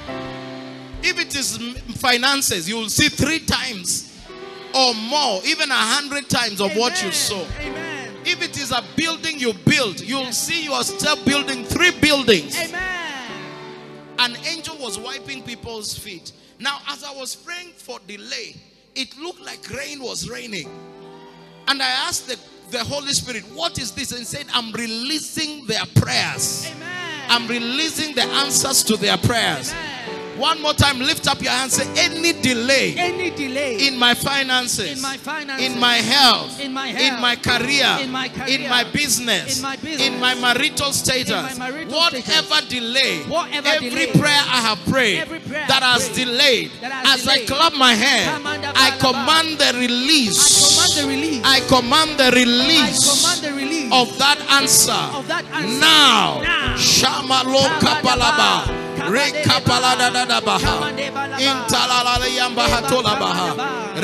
If it is finances, you will see three times or more, even a hundred times of what you saw. Amen. If it is a building you build, you'll see yourself building three buildings. Amen. An angel was wiping people's feet. Now, as I was praying for delay, it looked like rain was raining. And I asked the, the Holy Spirit, what is this? And he said, I'm releasing their prayers. Amen. I'm releasing the answers to their prayers. Amen. One more time, lift up your hands. Say, any delay Any delay in my finances, in my finances, in my health, in my in health, my career, in my career, in my business, in my business, in my marital status, in my marital whatever status, delay, whatever every delay, prayer I have prayed every prayer that I has prayed delayed, that has as I delayed, clap my hand, command the I balaba. command the release. I command the release. I command the I release command the release of that answer, of that answer. now. Now. Shamalo kapalaba. Rekapaladabaha. Intalalala yambahatolabaha.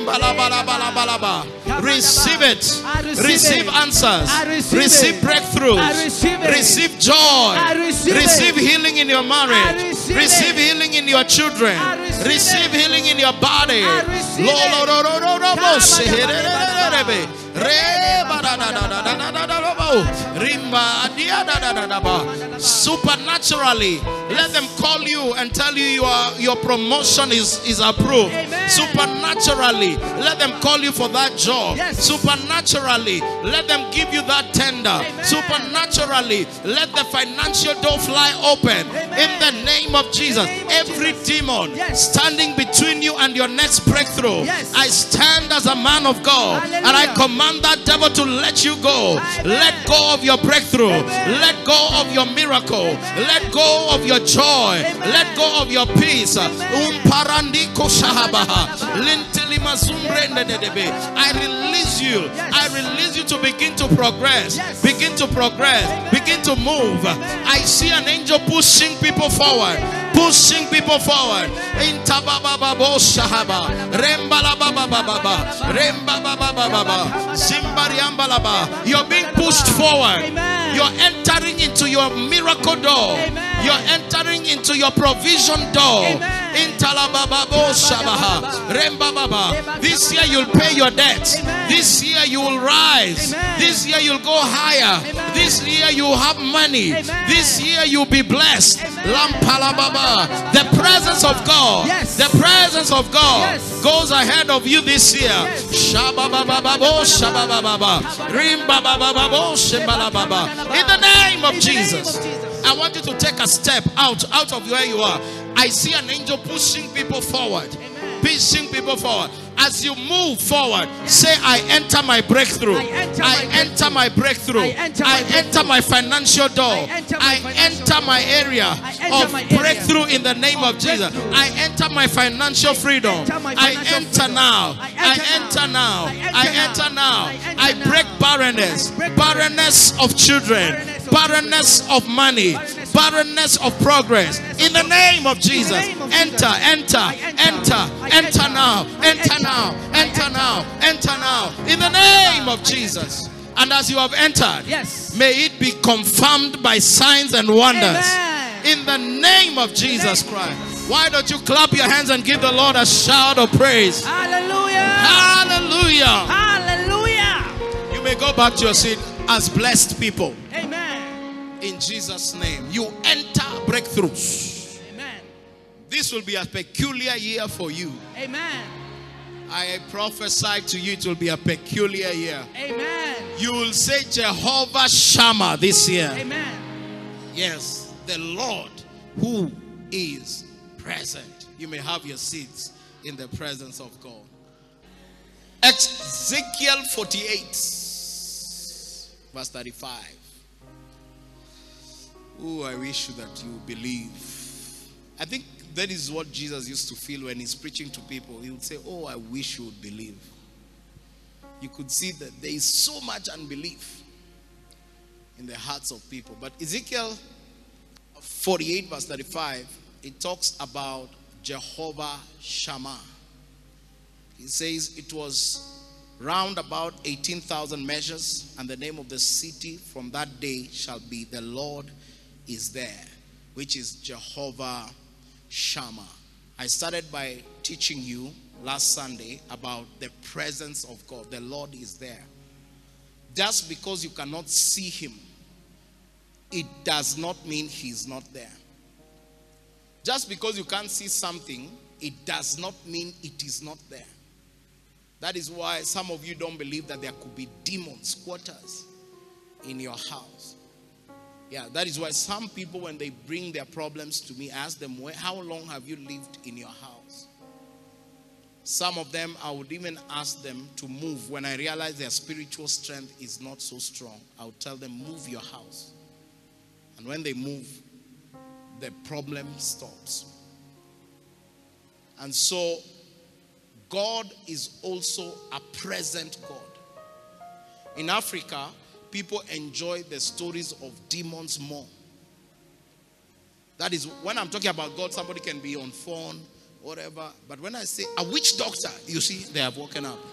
Rembalabalabalaba. Receive it. I receive Receive it. answers. I receive Receive it. breakthroughs. I receive it. Receive joy. I receive Receive it. healing in your I marriage. receive Receive it. healing in your children. I receive Receive it. healing in your body. I receive Lo- it. lo- lo- lo- lo- lo- bo- se- he- re- re- re- re- re- Kabadabadabadaba. re- ba- da- da- da- da- da- da- da- da- da- bo. Rimba- dia- da- da- da- da- ba. Supernaturally, let them call you and tell you your, your promotion is, is approved. Amen. Supernaturally, let them call you for that job. Yes. Supernaturally, let them give you that tender. Amen. Supernaturally, let the financial door fly open. Amen. In the name of Jesus. In the name of Every Jesus. demon Yes. standing between you and your next breakthrough, Yes. I stand as a man of God. Hallelujah. And I command that devil to let you go. Amen. Let go of your breakthrough. Amen. Let go of your miracle. Amen. Let go of your joy. Amen. Let go of your peace. Umparandiko shahabaha. Lintelimazumbrendedebe. I release you. Yes. I release you to begin to progress. Yes. Begin to progress. Amen. Begin to move. I see an angel pushing people forward. Pushing people forward. In tabababo shahaba. Rembalabababa. Rembabababa. Simbariambalaba. You're being pushed forward. Amen. You're entering into your miracle door. Amen. You're entering into your provision door. Amen. In talabababo shabaha. Rembababa. This year you'll pay your debt. Amen. This year you will rise. Amen. This year you'll go higher. Amen. This year you'll have money. Amen. This year you'll be blessed. Amen. Lampalababa. The presence of God. Yes. The presence of God Yes. goes ahead of you this year. Yes. Shababababo shabababa. Rimbabababo shimbalababa. In the name of In the name Jesus. of Jesus. I want you to take a step out, out of where you are. I see an angel pushing people forward. Amen. Pushing people forward. As you move forward, say, I enter my breakthrough. I enter I my enter my breakthrough. I enter I my enter breakthrough. my financial door. I enter my I financial enter my area I enter of my area breakthrough in the name of Jesus. breakthrough. I enter my financial freedom. enter my I financial enter freedom. now. I I enter enter now. now. I I enter enter now. now. I enter I break now. barrenness. I break Barrenness of children. Barrenness of Barrenness of money. Barrenness of Barrenness of progress. In the name of Jesus. name of Enter, Jesus. enter, I enter. enter, I enter enter. now. I Enter enter. now. I Enter enter. now. Enter now. In the name of Jesus. And as you have entered, Yes. May it be confirmed by signs and wonders. Amen. In the name of Jesus Christ. Why don't you clap your hands and give the Lord a shout of praise? Hallelujah. Hallelujah. Hallelujah. You may go back to your seat as blessed people. Amen. In Jesus' name. You enter breakthroughs. Amen. This will be a peculiar year for you. Amen. I prophesy to you it will be a peculiar year. Amen. You will say Jehovah Shammah this year. Amen. Yes, the Lord who is present. You may have your seats in the presence of God. Ezekiel forty-eight, verse thirty-five. Oh, I wish that you believe. I think that is what Jesus used to feel when he's preaching to people. He would say, oh, I wish you would believe. You could see that there is so much unbelief in the hearts of people. But Ezekiel forty-eight, verse thirty-five, it talks about Jehovah Shammah. It says it was round about eighteen thousand measures, and the name of the city from that day shall be the Lord is there, which is Jehovah Shammah. I started by teaching you last Sunday about the presence of God. The Lord is there. Just because you cannot see him, it does not mean he's not there. Just because you can't see something, it does not mean it is not there. That is why some of you don't believe that there could be demon squatters in your house. Yeah, that is why some people, when they bring their problems to me, ask them, how long have you lived in your house? Some of them, I would even ask them to move. When I realize their spiritual strength is not so strong, I would tell them, move your house. And when they move, the problem stops. And so, God is also a present God. In Africa, people enjoy the stories of demons more. That is, when I'm talking about God, somebody can be on phone, whatever. But when I say a witch doctor, you see, they have woken up.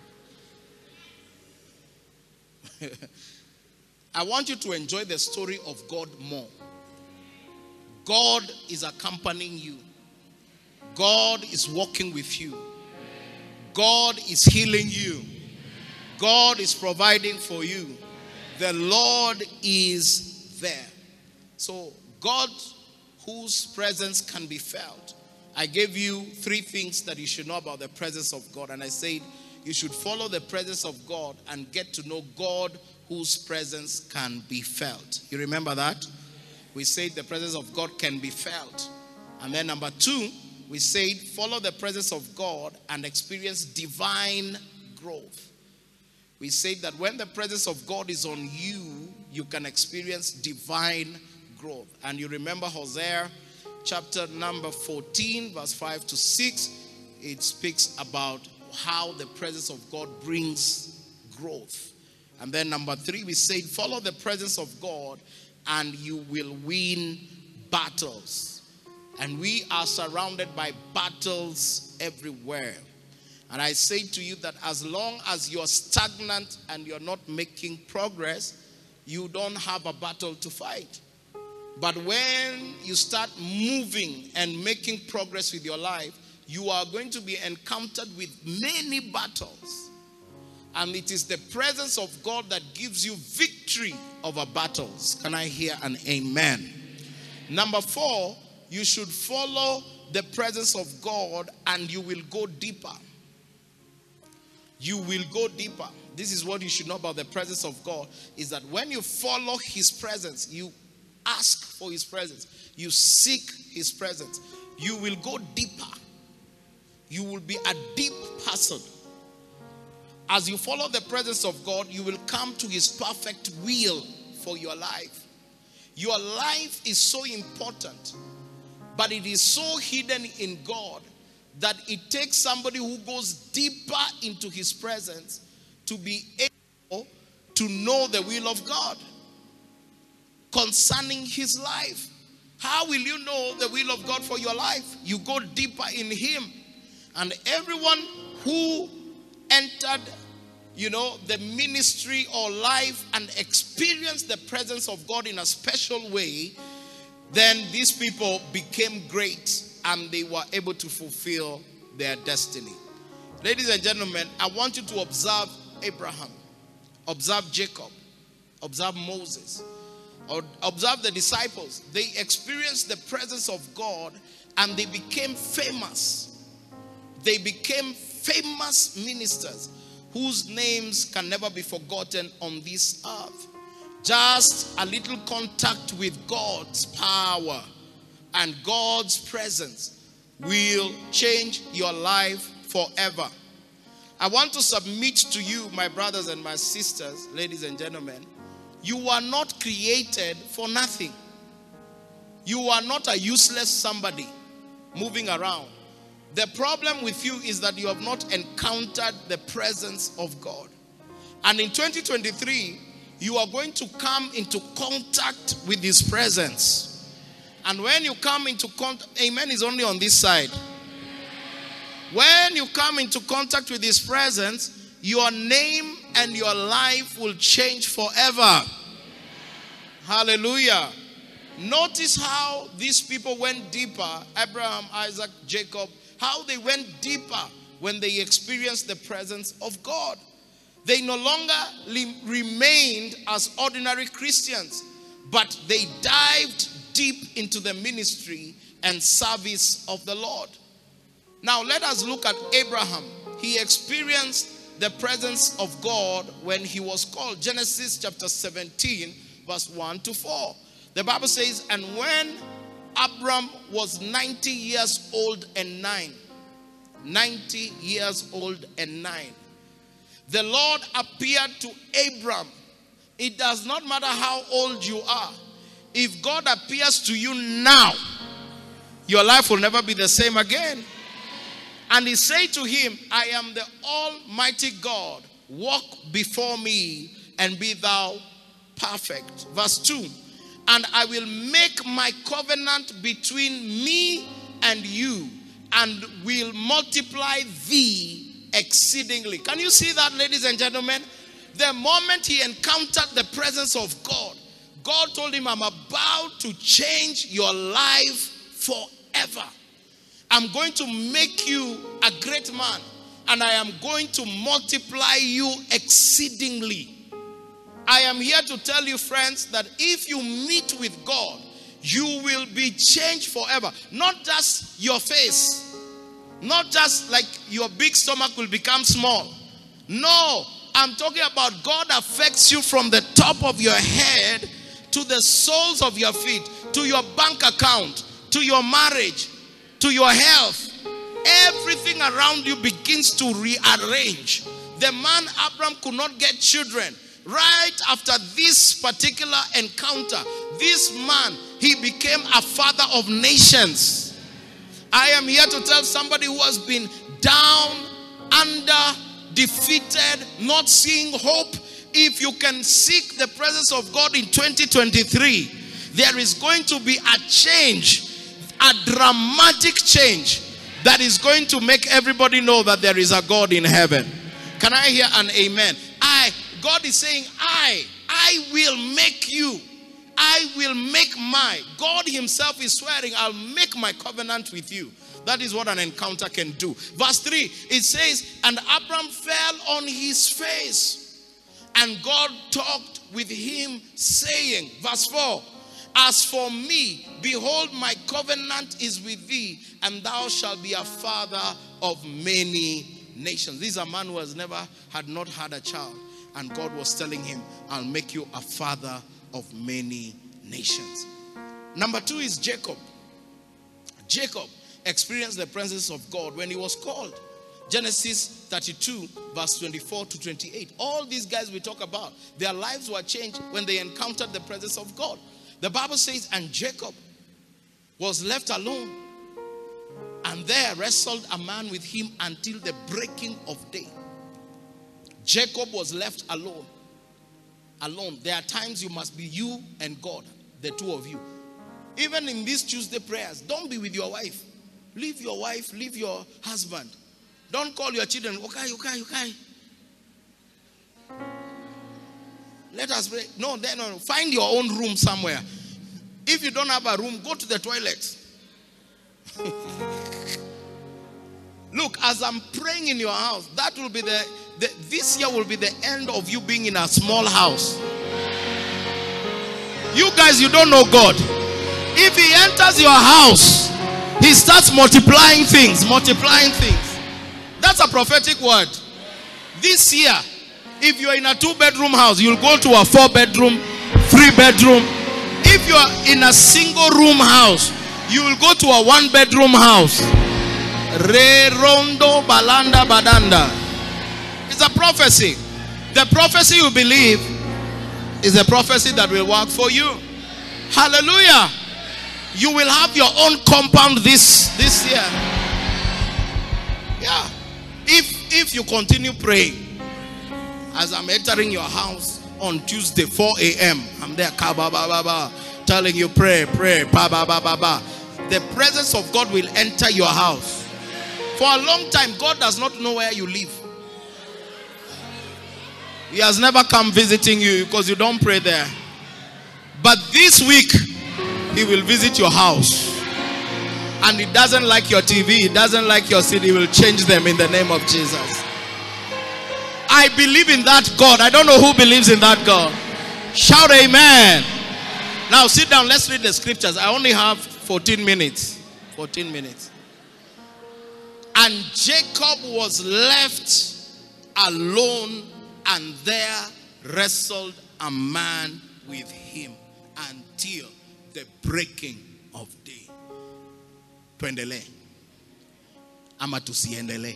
I want you to enjoy the story of God more. God is accompanying you. God is walking with you. God is healing you. God is providing for you. The Lord is there. So God, whose presence can be felt. I gave you three things that you should know about the presence of God. And I said you should follow the presence of God and get to know God whose presence can be felt. You remember that? We said the presence of God can be felt. And then number two, we said follow the presence of God and experience divine growth. We said that when the presence of God is on you, you can experience divine growth. And you remember Hosea chapter number fourteen, verse five to six. It speaks about how the presence of God brings growth. And then number three, we said follow the presence of God and you will win battles. And we are surrounded by battles everywhere. And I say to you that as long as you're stagnant and you're not making progress, you don't have a battle to fight. But when you start moving and making progress with your life, you are going to be encountered with many battles. And it is the presence of God that gives you victory over battles. Can I hear an amen? Number four, you should follow the presence of God and you will go deeper. You will go deeper. This is what you should know about the presence of God, is that when you follow his presence, you ask for his presence, you seek his presence, you will go deeper. You will be a deep person. As you follow the presence of God, you will come to his perfect will for your life. Your life is so important, but it is so hidden in God that it takes somebody who goes deeper into his presence to be able to know the will of God concerning his life. How will you know the will of God for your life? You go deeper in him. And everyone who entered you know, the ministry or life and experience the presence of God in a special way, then these people became great and they were able to fulfill their destiny. Ladies and gentlemen, I want you to observe Abraham, observe Jacob, observe Moses, or observe the disciples. They experienced the presence of God and they became famous. They became famous ministers whose names can never be forgotten on this earth. Just a little contact with God's power and God's presence will change your life forever. I want to submit to you, my brothers and my sisters, ladies and gentlemen, you are not created for nothing. You are not a useless somebody moving around. The problem with you is that you have not encountered the presence of God. And in twenty twenty-three, you are going to come into contact with His presence. And when you come into contact, amen is only on this side. When you come into contact with His presence, your name and your life will change forever. Hallelujah. Notice how these people went deeper. Abraham, Isaac, Jacob, how they went deeper when they experienced the presence of God. They no longer li- remained as ordinary Christians, but they dived deep into the ministry and service of the Lord. Now let us look at Abraham. He experienced the presence of God when he was called. Genesis chapter seventeen, verse one to four. The Bible says, and when Abram was ninety years old and nine, ninety years old and nine, the Lord appeared to Abram. It does not matter how old you are. If God appears to you now, your life will never be the same again. And he said to him, I am the Almighty God. Walk before me and be thou perfect. Verse two. And I will make my covenant between me and you, and will multiply thee exceedingly. Can you see that, ladies and gentlemen? The moment he encountered the presence of God, God told him, I'm about to change your life forever. I'm going to make you a great man, and I am going to multiply you exceedingly. I am here to tell you, friends, that if you meet with God, you will be changed forever. Not just your face. Not just like your big stomach will become small. No, I'm talking about God affects you from the top of your head to the soles of your feet, to your bank account, to your marriage, to your health. Everything around you begins to rearrange. The man Abram could not get children. Right after this particular encounter, this man, he became a father of nations. I am here to tell somebody who has been down, under, defeated, not seeing hope. If you can seek the presence of God in twenty twenty-three, there is going to be a change, a dramatic change that is going to make everybody know that there is a God in heaven. Can I hear an amen? I God is saying, I, I will make you. I will make my. God himself is swearing, I'll make my covenant with you. That is what an encounter can do. Verse three, it says, and Abram fell on his face, and God talked with him, saying, verse four, as for me, behold, my covenant is with thee, and thou shalt be a father of many nations. This is a man who has never, had not had a child. And God was telling him, I'll make you a father of many nations. Number two is Jacob. Jacob experienced the presence of God when he was called. Genesis thirty-two, verse twenty-four to twenty-eight. All these guys we talk about, their lives were changed when they encountered the presence of God. The Bible says, and Jacob was left alone, and there wrestled a man with him until the breaking of day. Jacob was left alone. Alone. There are times you must be you and God, the two of you. Even in these Tuesday prayers, don't be with your wife. Leave your wife, leave your husband. Don't call your children, okay, okay, okay. Let us pray. No, then no, no. Find your own room somewhere. If you don't have a room, go to the toilet. Look, as I'm praying in your house, that will be the, the this year will be the end of you being in a small house. You guys, you don't know God. If he enters your house, he starts multiplying things, multiplying things. That's a prophetic word. This year, if you're in a two-bedroom house, you'll go to a four-bedroom, three-bedroom. If you're in a single-room house, you will go to a one-bedroom house. Re rondo balanda badanda. It's a prophecy. The prophecy you believe is a prophecy that will work for you. Hallelujah. You will have your own compound this this year. Yeah. If if you continue praying, as I'm entering your house on Tuesday four a.m. I'm there ka ba ba ba ba, telling you pray, pray, ba ba ba ba ba. The presence of God will enter your house. For a long time, God does not know where you live. He has never come visiting you because you don't pray there. But this week, he will visit your house. And he doesn't like your T V, he doesn't like your seat, he will change them in the name of Jesus. I believe in that God. I don't know who believes in that God. Shout amen. Now sit down, let's read the scriptures. I only have fourteen minutes. fourteen minutes. And Jacob was left alone, and there wrestled a man with him until the breaking of day. Tuendele. Ama tusiendele.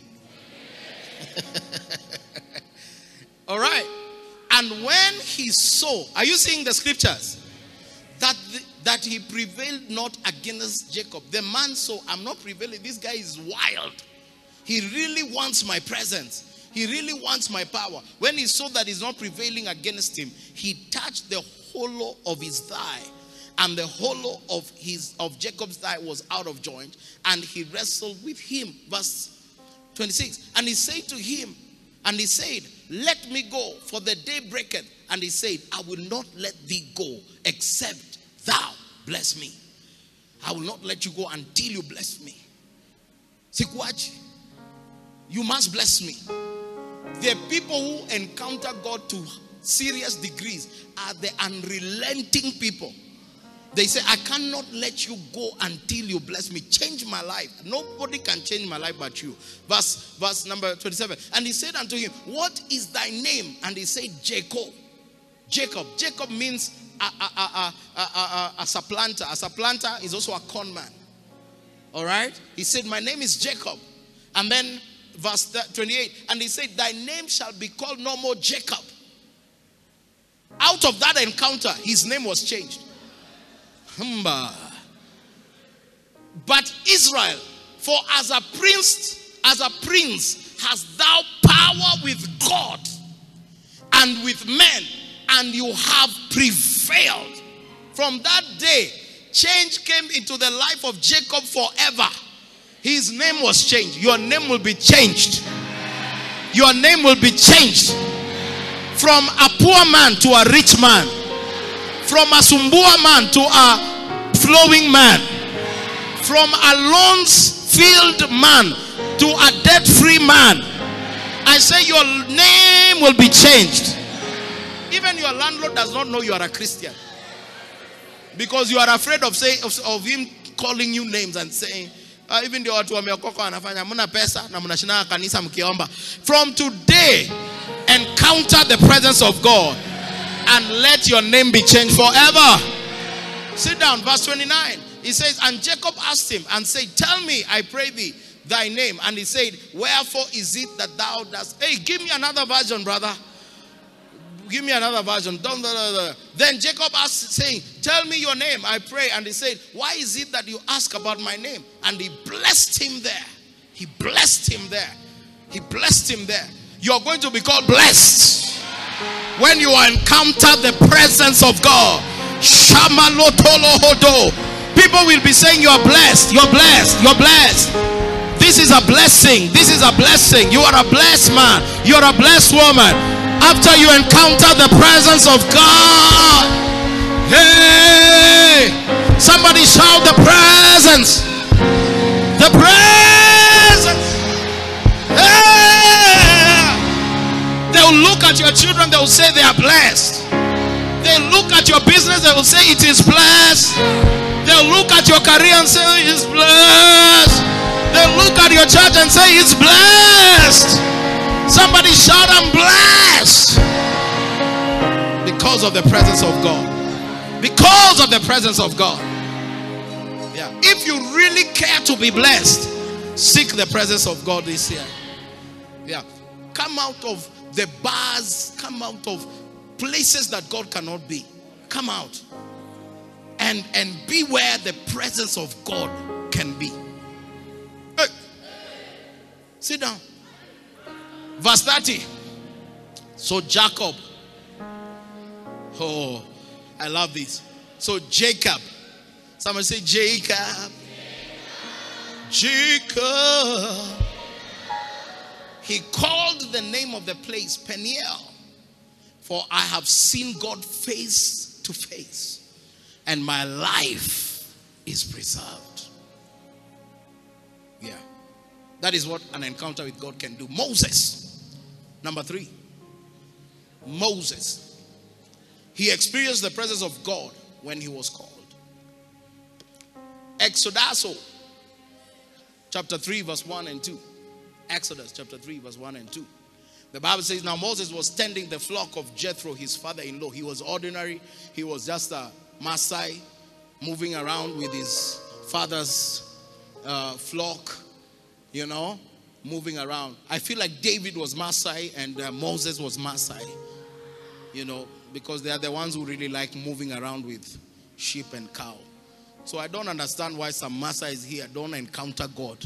All right. And when he saw, are you seeing the scriptures? That the, that he prevailed not against Jacob. The man saw, I'm not prevailing. This guy is wild. He really wants my presence. He really wants my power. When he saw that he's not prevailing against him, he touched the hollow of his thigh. And the hollow of his of Jacob's thigh was out of joint. And he wrestled with him. Verse twenty-six. And he said to him, and he said, let me go, for the day breaketh. And he said, I will not let thee go, except thou bless me. I will not let you go until you bless me. Sikuachi, you must bless me. The people who encounter God to serious degrees are the unrelenting people. They say, I cannot let you go until you bless me. Change my life. Nobody can change my life but you. Verse, verse number twenty-seven. And he said unto him, what is thy name? And he said, Jacob. Jacob. Jacob means a, a, a, a, a, a supplanter. A supplanter is also a con man. All right? He said, my name is Jacob. And then verse twenty-eight. And he said, thy name shall be called no more Jacob. Out of that encounter, his name was changed. But Israel, for as a prince, as a prince, hast thou power with God and with men, and you have prevailed. From that day, change came into the life of Jacob forever. His name was changed. Your name will be changed. Your name will be changed. From a poor man to a rich man. From a sumbua man to a flowing man. From a loans-filled man to a debt-free man. I say your name will be changed. Even your landlord does not know you are a Christian. Because you are afraid of, say, of, of him calling you names and saying, uh, even the watu wameokoka wanafanya muna pesa na mnashina kanisa mkiomba. From today, encounter the presence of God. And let your name be changed forever. Sit down, verse twenty-nine. He says, and Jacob asked him and said, tell me, I pray thee, thy name. And he said, wherefore is it that thou dost? Hey, give me another version, brother. Give me another version. Don't, da, da, da. Then Jacob asked, saying, tell me your name, I pray. And he said, why is it that you ask about my name? And he blessed him there. He blessed him there. He blessed him there. You're going to be called blessed when you encounter the presence of God. People will be saying, you're blessed, you're blessed, you're blessed. This is a blessing. This is a blessing. You are a blessed man. You are a blessed woman. After you encounter the presence of God, hey, somebody shout the presence. The presence. Hey. They'll look at your children, they'll say they are blessed. They'll look at your business, they will say it is blessed. They'll look at your career and say it's blessed. They'll look at your church and say it's blessed. Somebody shout, I'm blessed. Because of the presence of God. Because of the presence of God. Yeah. If you really care to be blessed, seek the presence of God this year. Yeah. Come out of the bars, come out of places that God cannot be. Come out. And, and be where the presence of God can be. Hey. Sit down. Verse thirty. So Jacob. Oh, I love this. So Jacob. Somebody say Jacob. Jacob. Jacob. He called the name of the place Peniel. For I have seen God face to face, and my life is preserved. Yeah. That is what an encounter with God can do. Moses. Number three. Moses. He experienced the presence of God when he was called. Exodus chapter three verse one and two. Exodus chapter three verse one and two. The Bible says, now Moses was tending the flock of Jethro, his father-in-law. He was ordinary. He was just a Maasai moving around with his father's uh, flock, you know, moving around. I feel like David was Maasai and uh, Moses was Maasai, you know, because they are the ones who really like moving around with sheep and cow. So I don't understand why some Maasais here don't encounter God.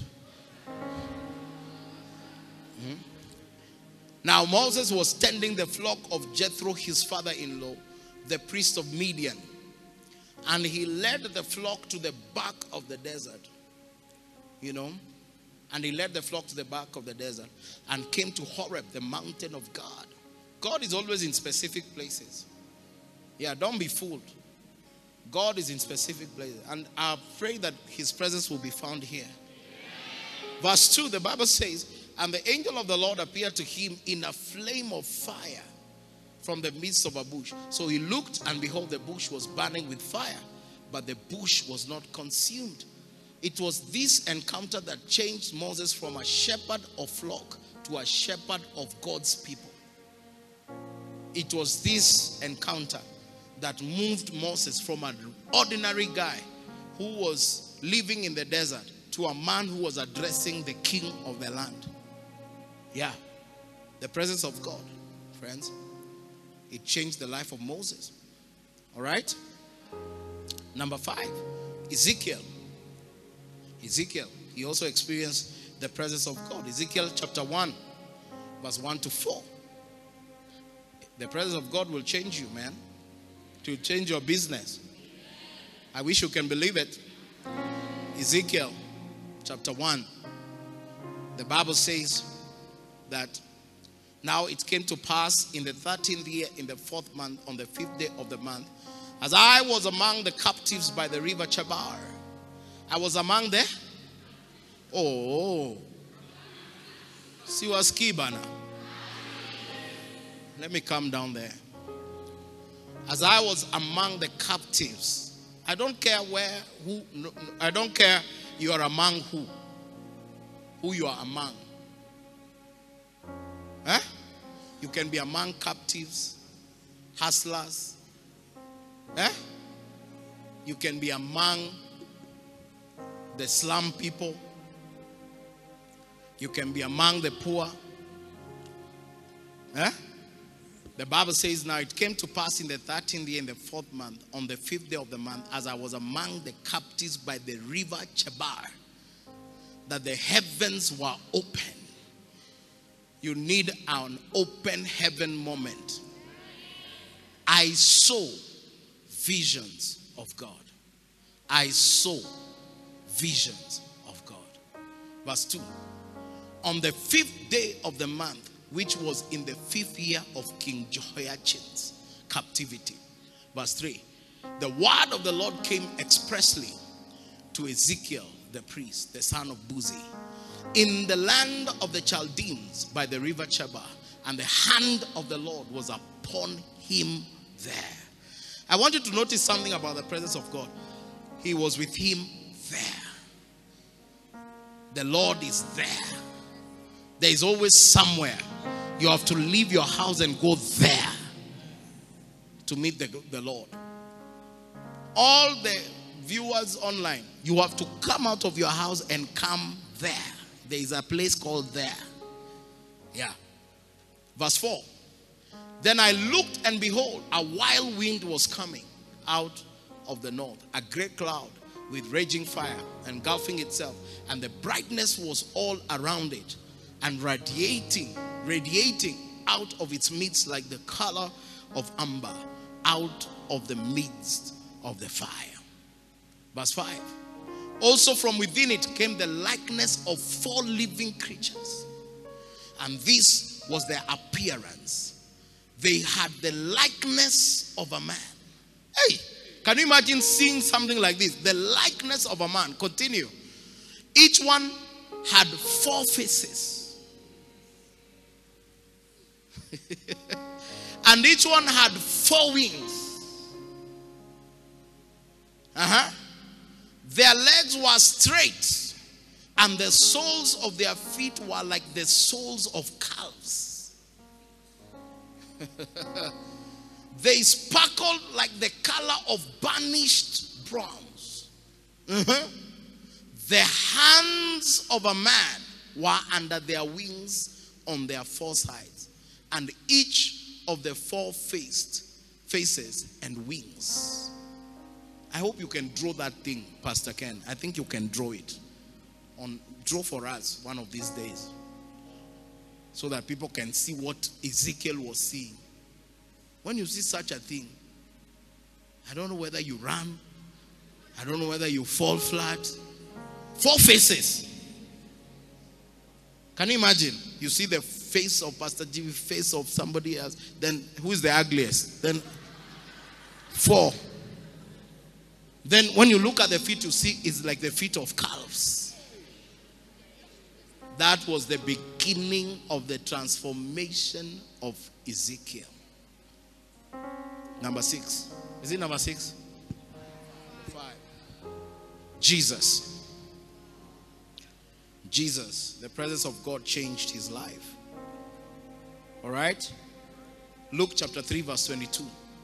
Hmm? Now Moses was tending the flock of Jethro, his father-in-law, the priest of Midian. And he led the flock to the back of the desert. You know. And he led the flock to the back of the desert. And came to Horeb, the mountain of God. God is always in specific places. Yeah, don't be fooled. God is in specific places. And I pray that his presence will be found here. Verse two, the Bible says, and the angel of the Lord appeared to him in a flame of fire from the midst of a bush. So he looked, and behold, the bush was burning with fire, but the bush was not consumed. It was this encounter that changed Moses from a shepherd of flock to a shepherd of God's people. It was this encounter that moved Moses from an ordinary guy who was living in the desert to a man who was addressing the king of the land. Yeah. The presence of God, friends. It changed the life of Moses. All right? Number five, Ezekiel. Ezekiel, he also experienced the presence of God. Ezekiel chapter one, verse one to four. The presence of God will change you, man. To change your business. I wish you can believe it. Ezekiel chapter one. The Bible says that now it came to pass in the thirteenth year, in the fourth month, on the fifth day of the month, as I was among the captives by the river Chebar. I was among the oh Siwaski bana. Let me come down there. As I was among the captives. I don't care where, who, no, I don't care you are among who. Who you are among. Eh? You can be among captives, hustlers. Eh? You can be among the slum people. You can be among the poor. Eh? The Bible says, now it came to pass in the thirteenth year, in the fourth month, on the fifth day of the month, as I was among the captives by the river Chebar, that the heavens were open. You need an open heaven moment. I saw visions of God. I saw visions of God. Verse two. On the fifth day of the month, which was in the fifth year of King Jehoiachin's captivity. Verse three. The word of the Lord came expressly to Ezekiel the priest, the son of Buzi, in the land of the Chaldeans by the river Chebar, and the hand of the Lord was upon him there. I want you to notice something about the presence of God. He was with him there. The Lord is there. There is always somewhere. You have to leave your house and go there to meet the, the Lord. All the viewers online, you have to come out of your house and come there. There is a place called there. Yeah. Verse four. Then I looked, and behold, a wild wind was coming out of the north, a great cloud with raging fire engulfing itself, and the brightness was all around it, and radiating, radiating out of its midst like the color of amber out of the midst of the fire. Verse five. Also from within it came the likeness of four living creatures, and this was their appearance. They had the likeness of a man. Hey, can you imagine seeing something like this? The likeness of a man. Continue. Each one had four faces. And each one had four wings. Uh-huh. Their legs were straight, and the soles of their feet were like the soles of calves. They sparkled like the color of burnished bronze. Mm-hmm. The hands of a man were under their wings on their four sides, and each of the four faced faces and wings. I hope you can draw that thing, Pastor Ken. I think you can draw it. On draw for us one of these days, so that people can see what Ezekiel was seeing. When you see such a thing, I don't know whether you run, I don't know whether you fall flat. Four faces. Can you imagine? You see the face of Pastor Jimmy, face of somebody else, then who is the ugliest? Then four. Then when you look at the feet, you see it's like the feet of calves. That was the beginning of the transformation of Ezekiel. Number six. Is it number six? Five. Jesus. Jesus. The presence of God changed his life. All right? Luke chapter three verse twenty-two.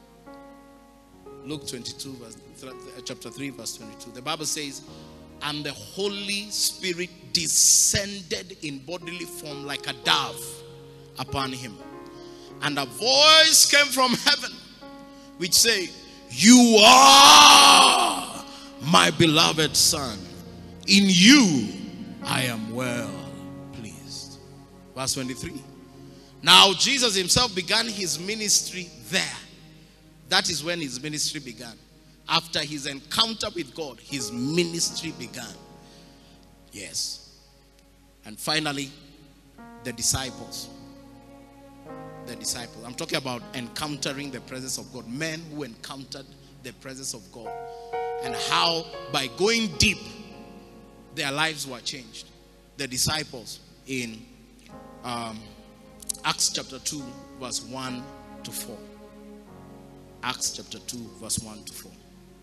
Luke twenty-two verse, chapter three verse twenty-two. The Bible says, and the Holy Spirit descended in bodily form like a dove upon him. And a voice came from heaven which said, you are my beloved Son. In you I am well pleased. Verse twenty-three. Now Jesus himself began his ministry there. That is when his ministry began. After his encounter with God, his ministry began. Yes. And finally, the disciples. The disciples. I'm talking about encountering the presence of God. Men who encountered the presence of God. And how by going deep, their lives were changed. The disciples in um, Acts chapter two, verse one to four. Acts chapter two, verse one to four.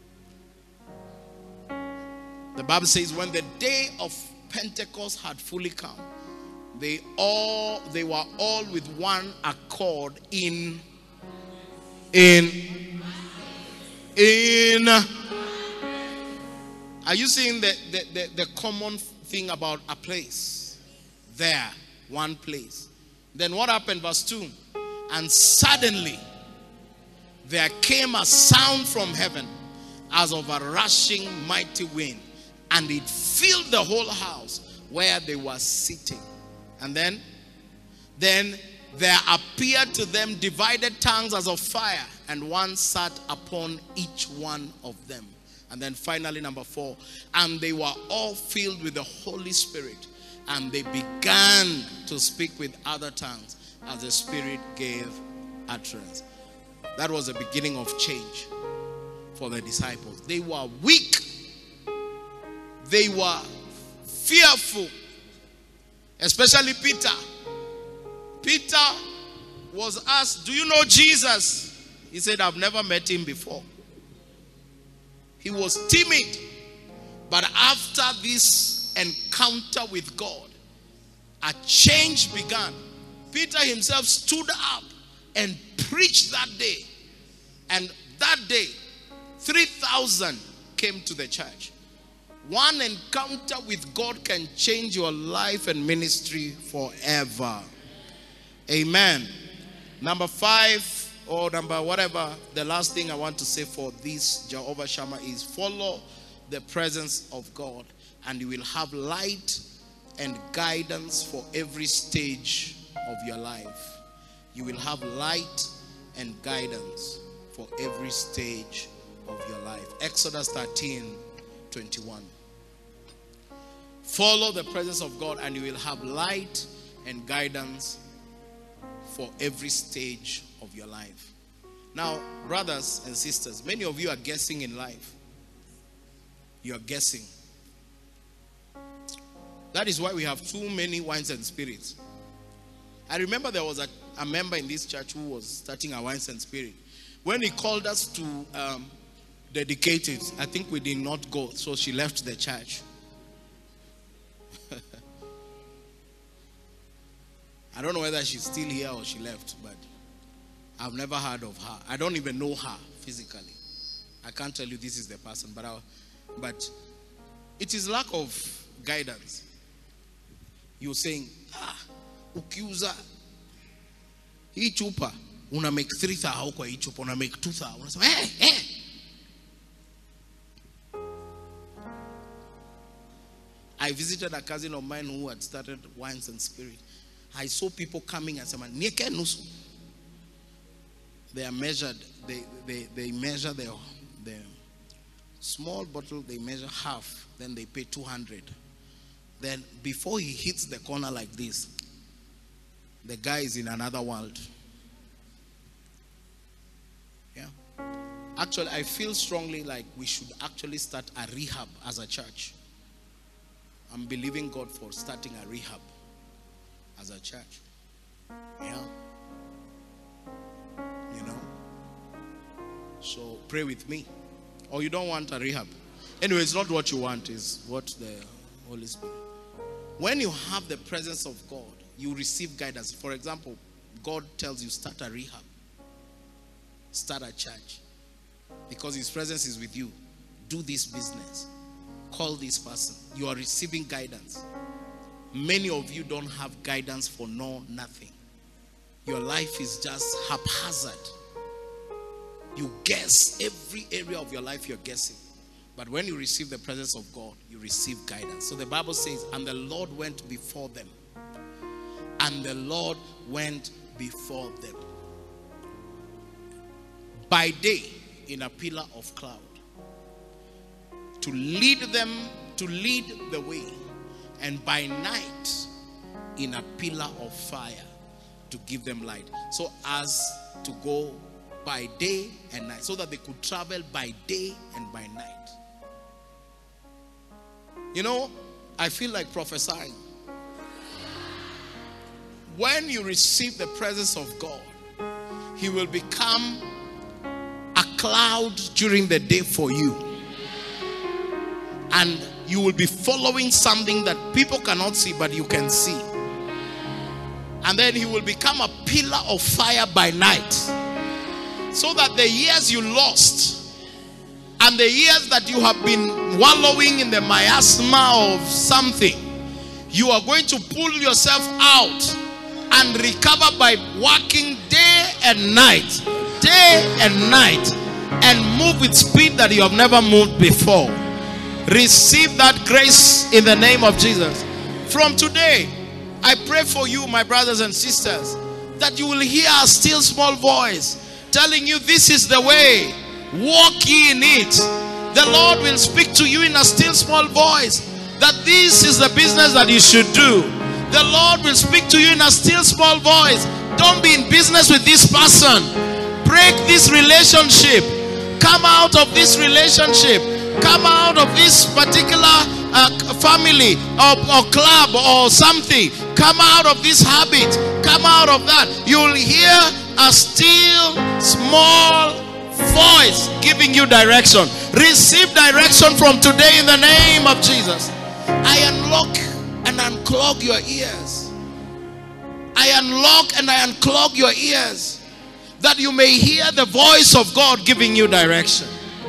The Bible says, when the day of Pentecost had fully come, they all they were all with one accord in in in are you seeing the, the, the, the common thing about a place? There, one place. Then what happened? Verse two. And suddenly there came a sound from heaven as of a rushing mighty wind, and it filled the whole house where they were sitting. And then, then there appeared to them divided tongues as of fire, and one sat upon each one of them. And then finally, number four, and they were all filled with the Holy Spirit, and they began to speak with other tongues as the Spirit gave utterance. That was the beginning of change for the disciples. They were weak. They were fearful. Especially Peter. Peter was asked, do you know Jesus? He said, I've never met him before. He was timid. But after this encounter with God, a change began. Peter himself stood up and preached that day. And that day, three thousand came to the church. One encounter with God can change your life and ministry forever. Amen. Number five, or number whatever, the last thing I want to say for this Jehovah Shammah is follow the presence of God, and you will have light and guidance for every stage of your life. You will have light and guidance for every stage of your life. Exodus thirteen twenty-one. Follow the presence of God, and you will have light and guidance for every stage of your life. Now, brothers and sisters, many of you are guessing in life. You are guessing. That is why we have too many wines and spirits. I remember there was a, a member in this church who was starting a wines and spirit. When he called us to um, dedicate it, I think we did not go, so she left the church. I don't know whether she's still here or she left, but I've never heard of her. I don't even know her physically. I can't tell you this is the person, but I, but it is lack of guidance. You're saying, ah, ukiuza hii chupa una make three thousand kwa hii chupa una make two thousand. Unasema eh eh. I visited a cousin of mine who had started wines and spirit. I saw people coming and saying, "Nieke nusu." They are measured. They they they measure the the small bottle. They measure half. Then they pay two hundred. Then before he hits the corner like this, the guy is in another world. Yeah. Actually, I feel strongly like we should actually start a rehab as a church. I'm believing God for starting a rehab as a church. Yeah. You know. So pray with me. Or you don't want a rehab. Anyway, it's not what you want, it's what the Holy Spirit. When you have the presence of God, you receive guidance. For example, God tells you start a rehab. Start a church. Because his presence is with you. Do this business. Call this person. You are receiving guidance. Many of you don't have guidance for no nothing. Your life is just haphazard. You guess every area of your life, you're guessing. But when you receive the presence of God, you receive guidance. So the Bible says, and the Lord went before them. And the Lord went before them. By day, in a pillar of cloud. To lead them, to lead the way. And by night, in a pillar of fire, to give them light. So as to go by day and night. So that they could travel by day and by night. You know, I feel like prophesying. When you receive the presence of God, he will become a cloud during the day for you. And you will be following something that people cannot see, but you can see. And then he will become a pillar of fire by night. So that the years you lost, and the years that you have been wallowing in the miasma of something, you are going to pull yourself out and recover by working day and night, day and night, and move with speed that you have never moved before. Receive that grace in the name of Jesus. From today, I pray for you, my brothers and sisters, that you will hear a still small voice telling you this is the way. Walk ye in it. The Lord will speak to you in a still small voice that this is the business that you should do. The Lord will speak to you in a still small voice Don't be in business with this person. Break this relationship. Come out of this relationship. Come out of this particular uh, family or, or club or something. Come out of this habit. Come out of that. You'll hear a still small voice giving you direction. Receive direction from today in the name of Jesus. I unlock and unclog your ears. I unlock and I unclog your ears, that you may hear the voice of God giving you direction.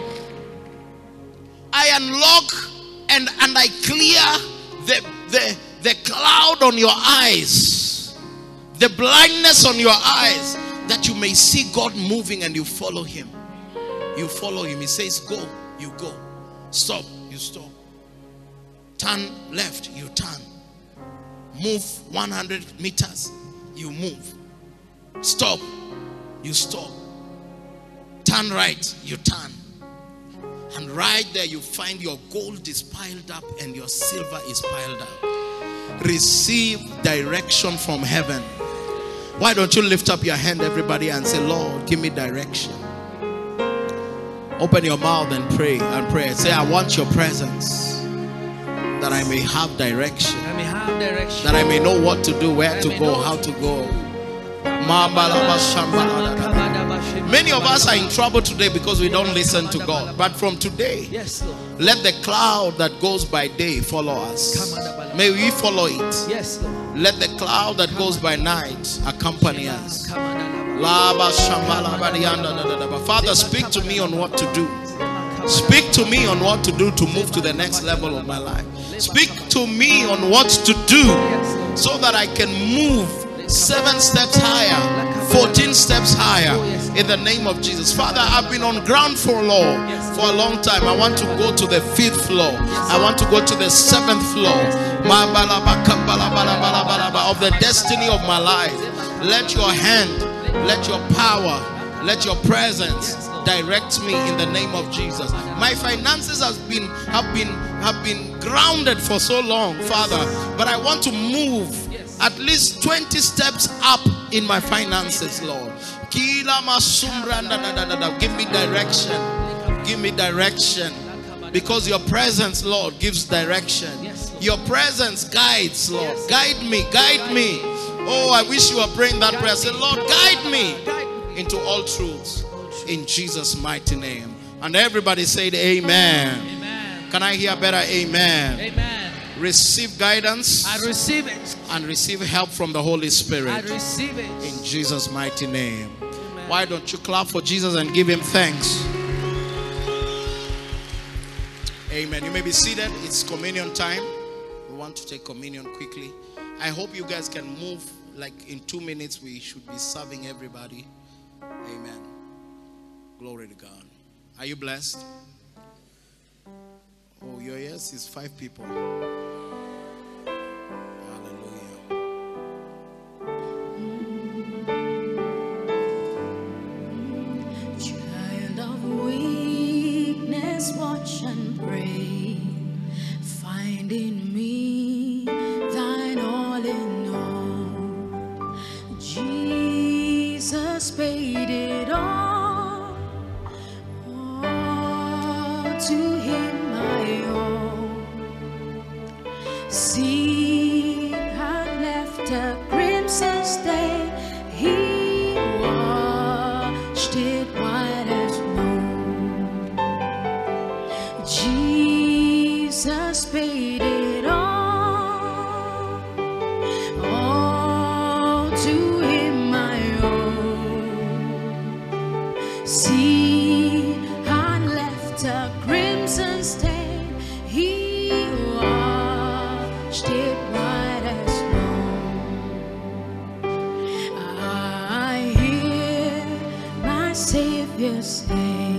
I unlock and, and I clear the, the, the cloud on your eyes, the blindness on your eyes, that you may see God moving and you follow him. You follow him. He says go, you go. Stop, you stop. Turn left, you turn. Move one hundred meters, you move. Stop, you stop. Turn right, you turn. And right there you find your gold is piled up and your silver is piled up. Receive direction from heaven. Why don't you lift up your hand, everybody, and say, Lord, give me direction. Open your mouth and pray and pray. Say, I want your presence, that I may have direction. I may have direction. That I may know what to do, where to go, how to go. Many of us are in trouble today because we don't listen to God. But from today, Yes, Lord. let the cloud that goes by day follow us. May we follow it. Yes, Lord. Let the cloud that goes by night accompany us. Father, speak to me on what to do. Speak to me on what to do to move to the next level of my life. Speak to me on what to do so that I can move seven steps higher, fourteen steps higher in the name of Jesus. Father, I've been on ground floor for a long time. I want to go to the fifth floor. I want to go to the seventh floor of the destiny of my life. Let your hand, let your power, let your presence direct me in the name of Jesus. My finances has been have been have been grounded for so long, Father, but I want to move at least twenty steps up in my finances, Lord. Give me direction. Give me direction. Because your presence, Lord, gives direction. Your presence guides, Lord. Guide me, guide me. Oh, I wish you were praying that prayer. Say, Lord, guide me into all truths. In Jesus' mighty name. And everybody said amen. Amen. Can I hear better? Amen. Amen. Receive guidance. I receive it. And receive help from the Holy Spirit. I receive it. In Jesus' mighty name. Amen. Why don't you clap for Jesus and give him thanks? Amen. You may be seated. It's communion time. We want to take communion quickly. I hope you guys can move. Like in two minutes we should be serving everybody. Amen. Glory to God. Are you blessed? Oh, your yes is five people. Child of weakness, watch and pray. Find in me thine all in all. Jesus paid it all. All to him I owe. See, had left a crimson stain. He washed it white as snow. Jesus paid it all. All to him I owe. See, I left a crimson stain. He washed it white as snow. I hear my Savior say,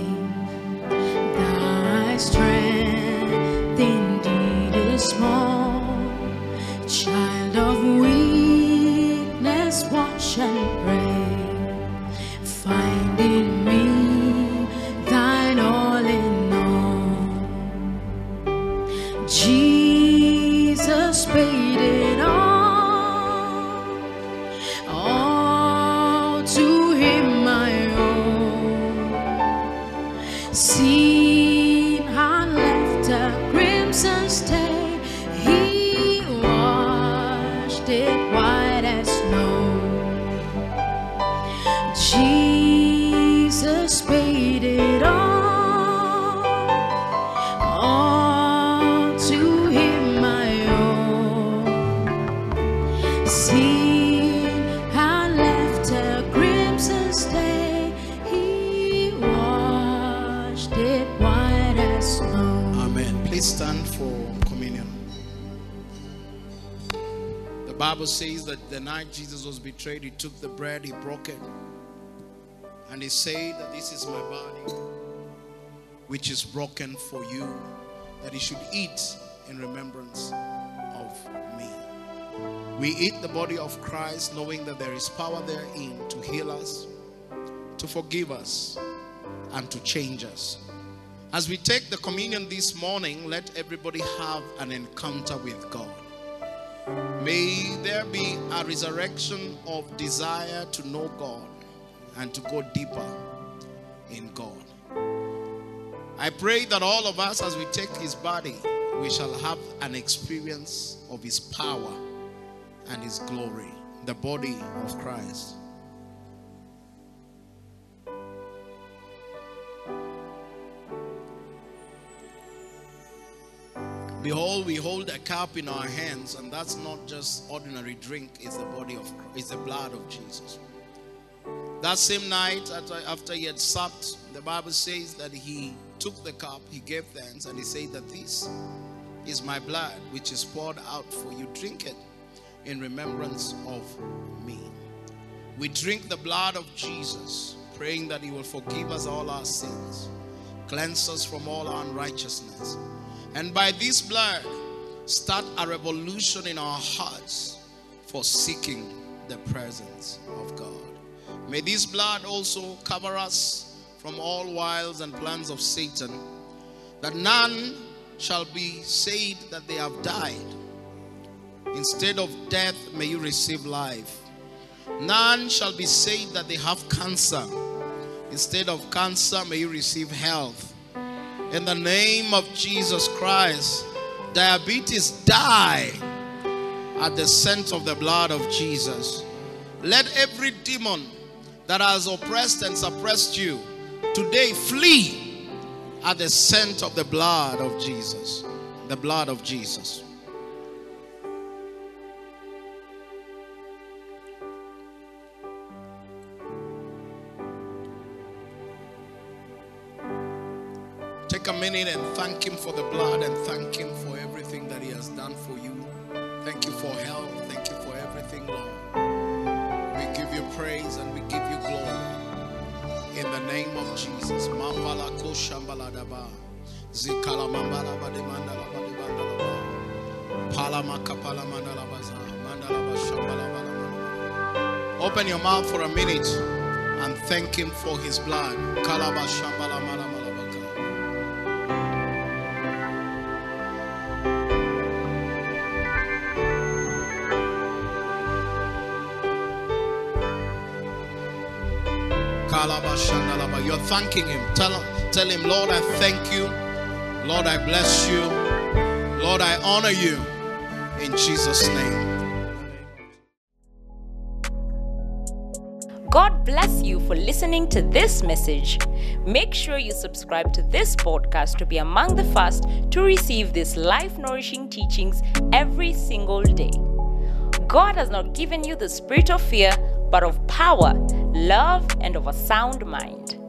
thy strength indeed is small. Child of weakness, watch and pray. Find in me thine all in all. Jesus paid it all. All crimson stain. He washed it white as snow. Jesus paid it all. All to him I owe. Sin had left a crimson stain. He washed it white as snow. Amen. Please stand for communion. The Bible says that the night Jesus was betrayed, he took the bread, he broke it, and he said that this is my body, which is broken for you, that you should eat in remembrance of me. We eat the body of Christ knowing that there is power therein to heal us, to forgive us, and to change us. As we take the communion this morning, let everybody have an encounter with God. May there be a resurrection of desire to know God and to go deeper in God. I pray that all of us, as we take his body, we shall have an experience of his power and his glory, the body of Christ. Behold, we hold a cup in our hands, and that's not just ordinary drink, it's the body of, it's the blood of Jesus. That same night, after, after he had supped, the Bible says that he took the cup, he gave thanks, and he said that this is my blood, which is poured out for you. Drink it in remembrance of me. We drink the blood of Jesus, praying that he will forgive us all our sins, cleanse us from all unrighteousness, and by this blood, start a revolution in our hearts for seeking the presence of God. May this blood also cover us from all wiles and plans of Satan, that none shall be said that they have died. Instead of death, may you receive life. None shall be said that they have cancer. Instead of cancer, may you receive health. In the name of Jesus Christ, diabetes die at the scent of the blood of Jesus. Let every demon that has oppressed and suppressed you today flee at the scent of the blood of Jesus. The blood of Jesus. Take a minute and thank him for the blood, and thank him for everything that he has done for you. Thank you for health. Thank you for everything, Lord. We give you praise and we give you glory. In the name of Jesus. Mambala ko shambala daba. Zikala mambala bade mandala bade mandala ba. Palama kapala mandala baza. Mandala ba shambala bala mandala. Open your mouth for a minute and thank him for his blood. Kalaba shambala mandala. You're thanking him. Tell, tell him, Lord, I thank you. Lord, I bless you. Lord, I honor you. In Jesus' name. God bless you for listening to this message. Make sure you subscribe to this podcast to be among the first to receive these life-nourishing teachings every single day. God has not given you the spirit of fear, but of power, love, and of a sound mind.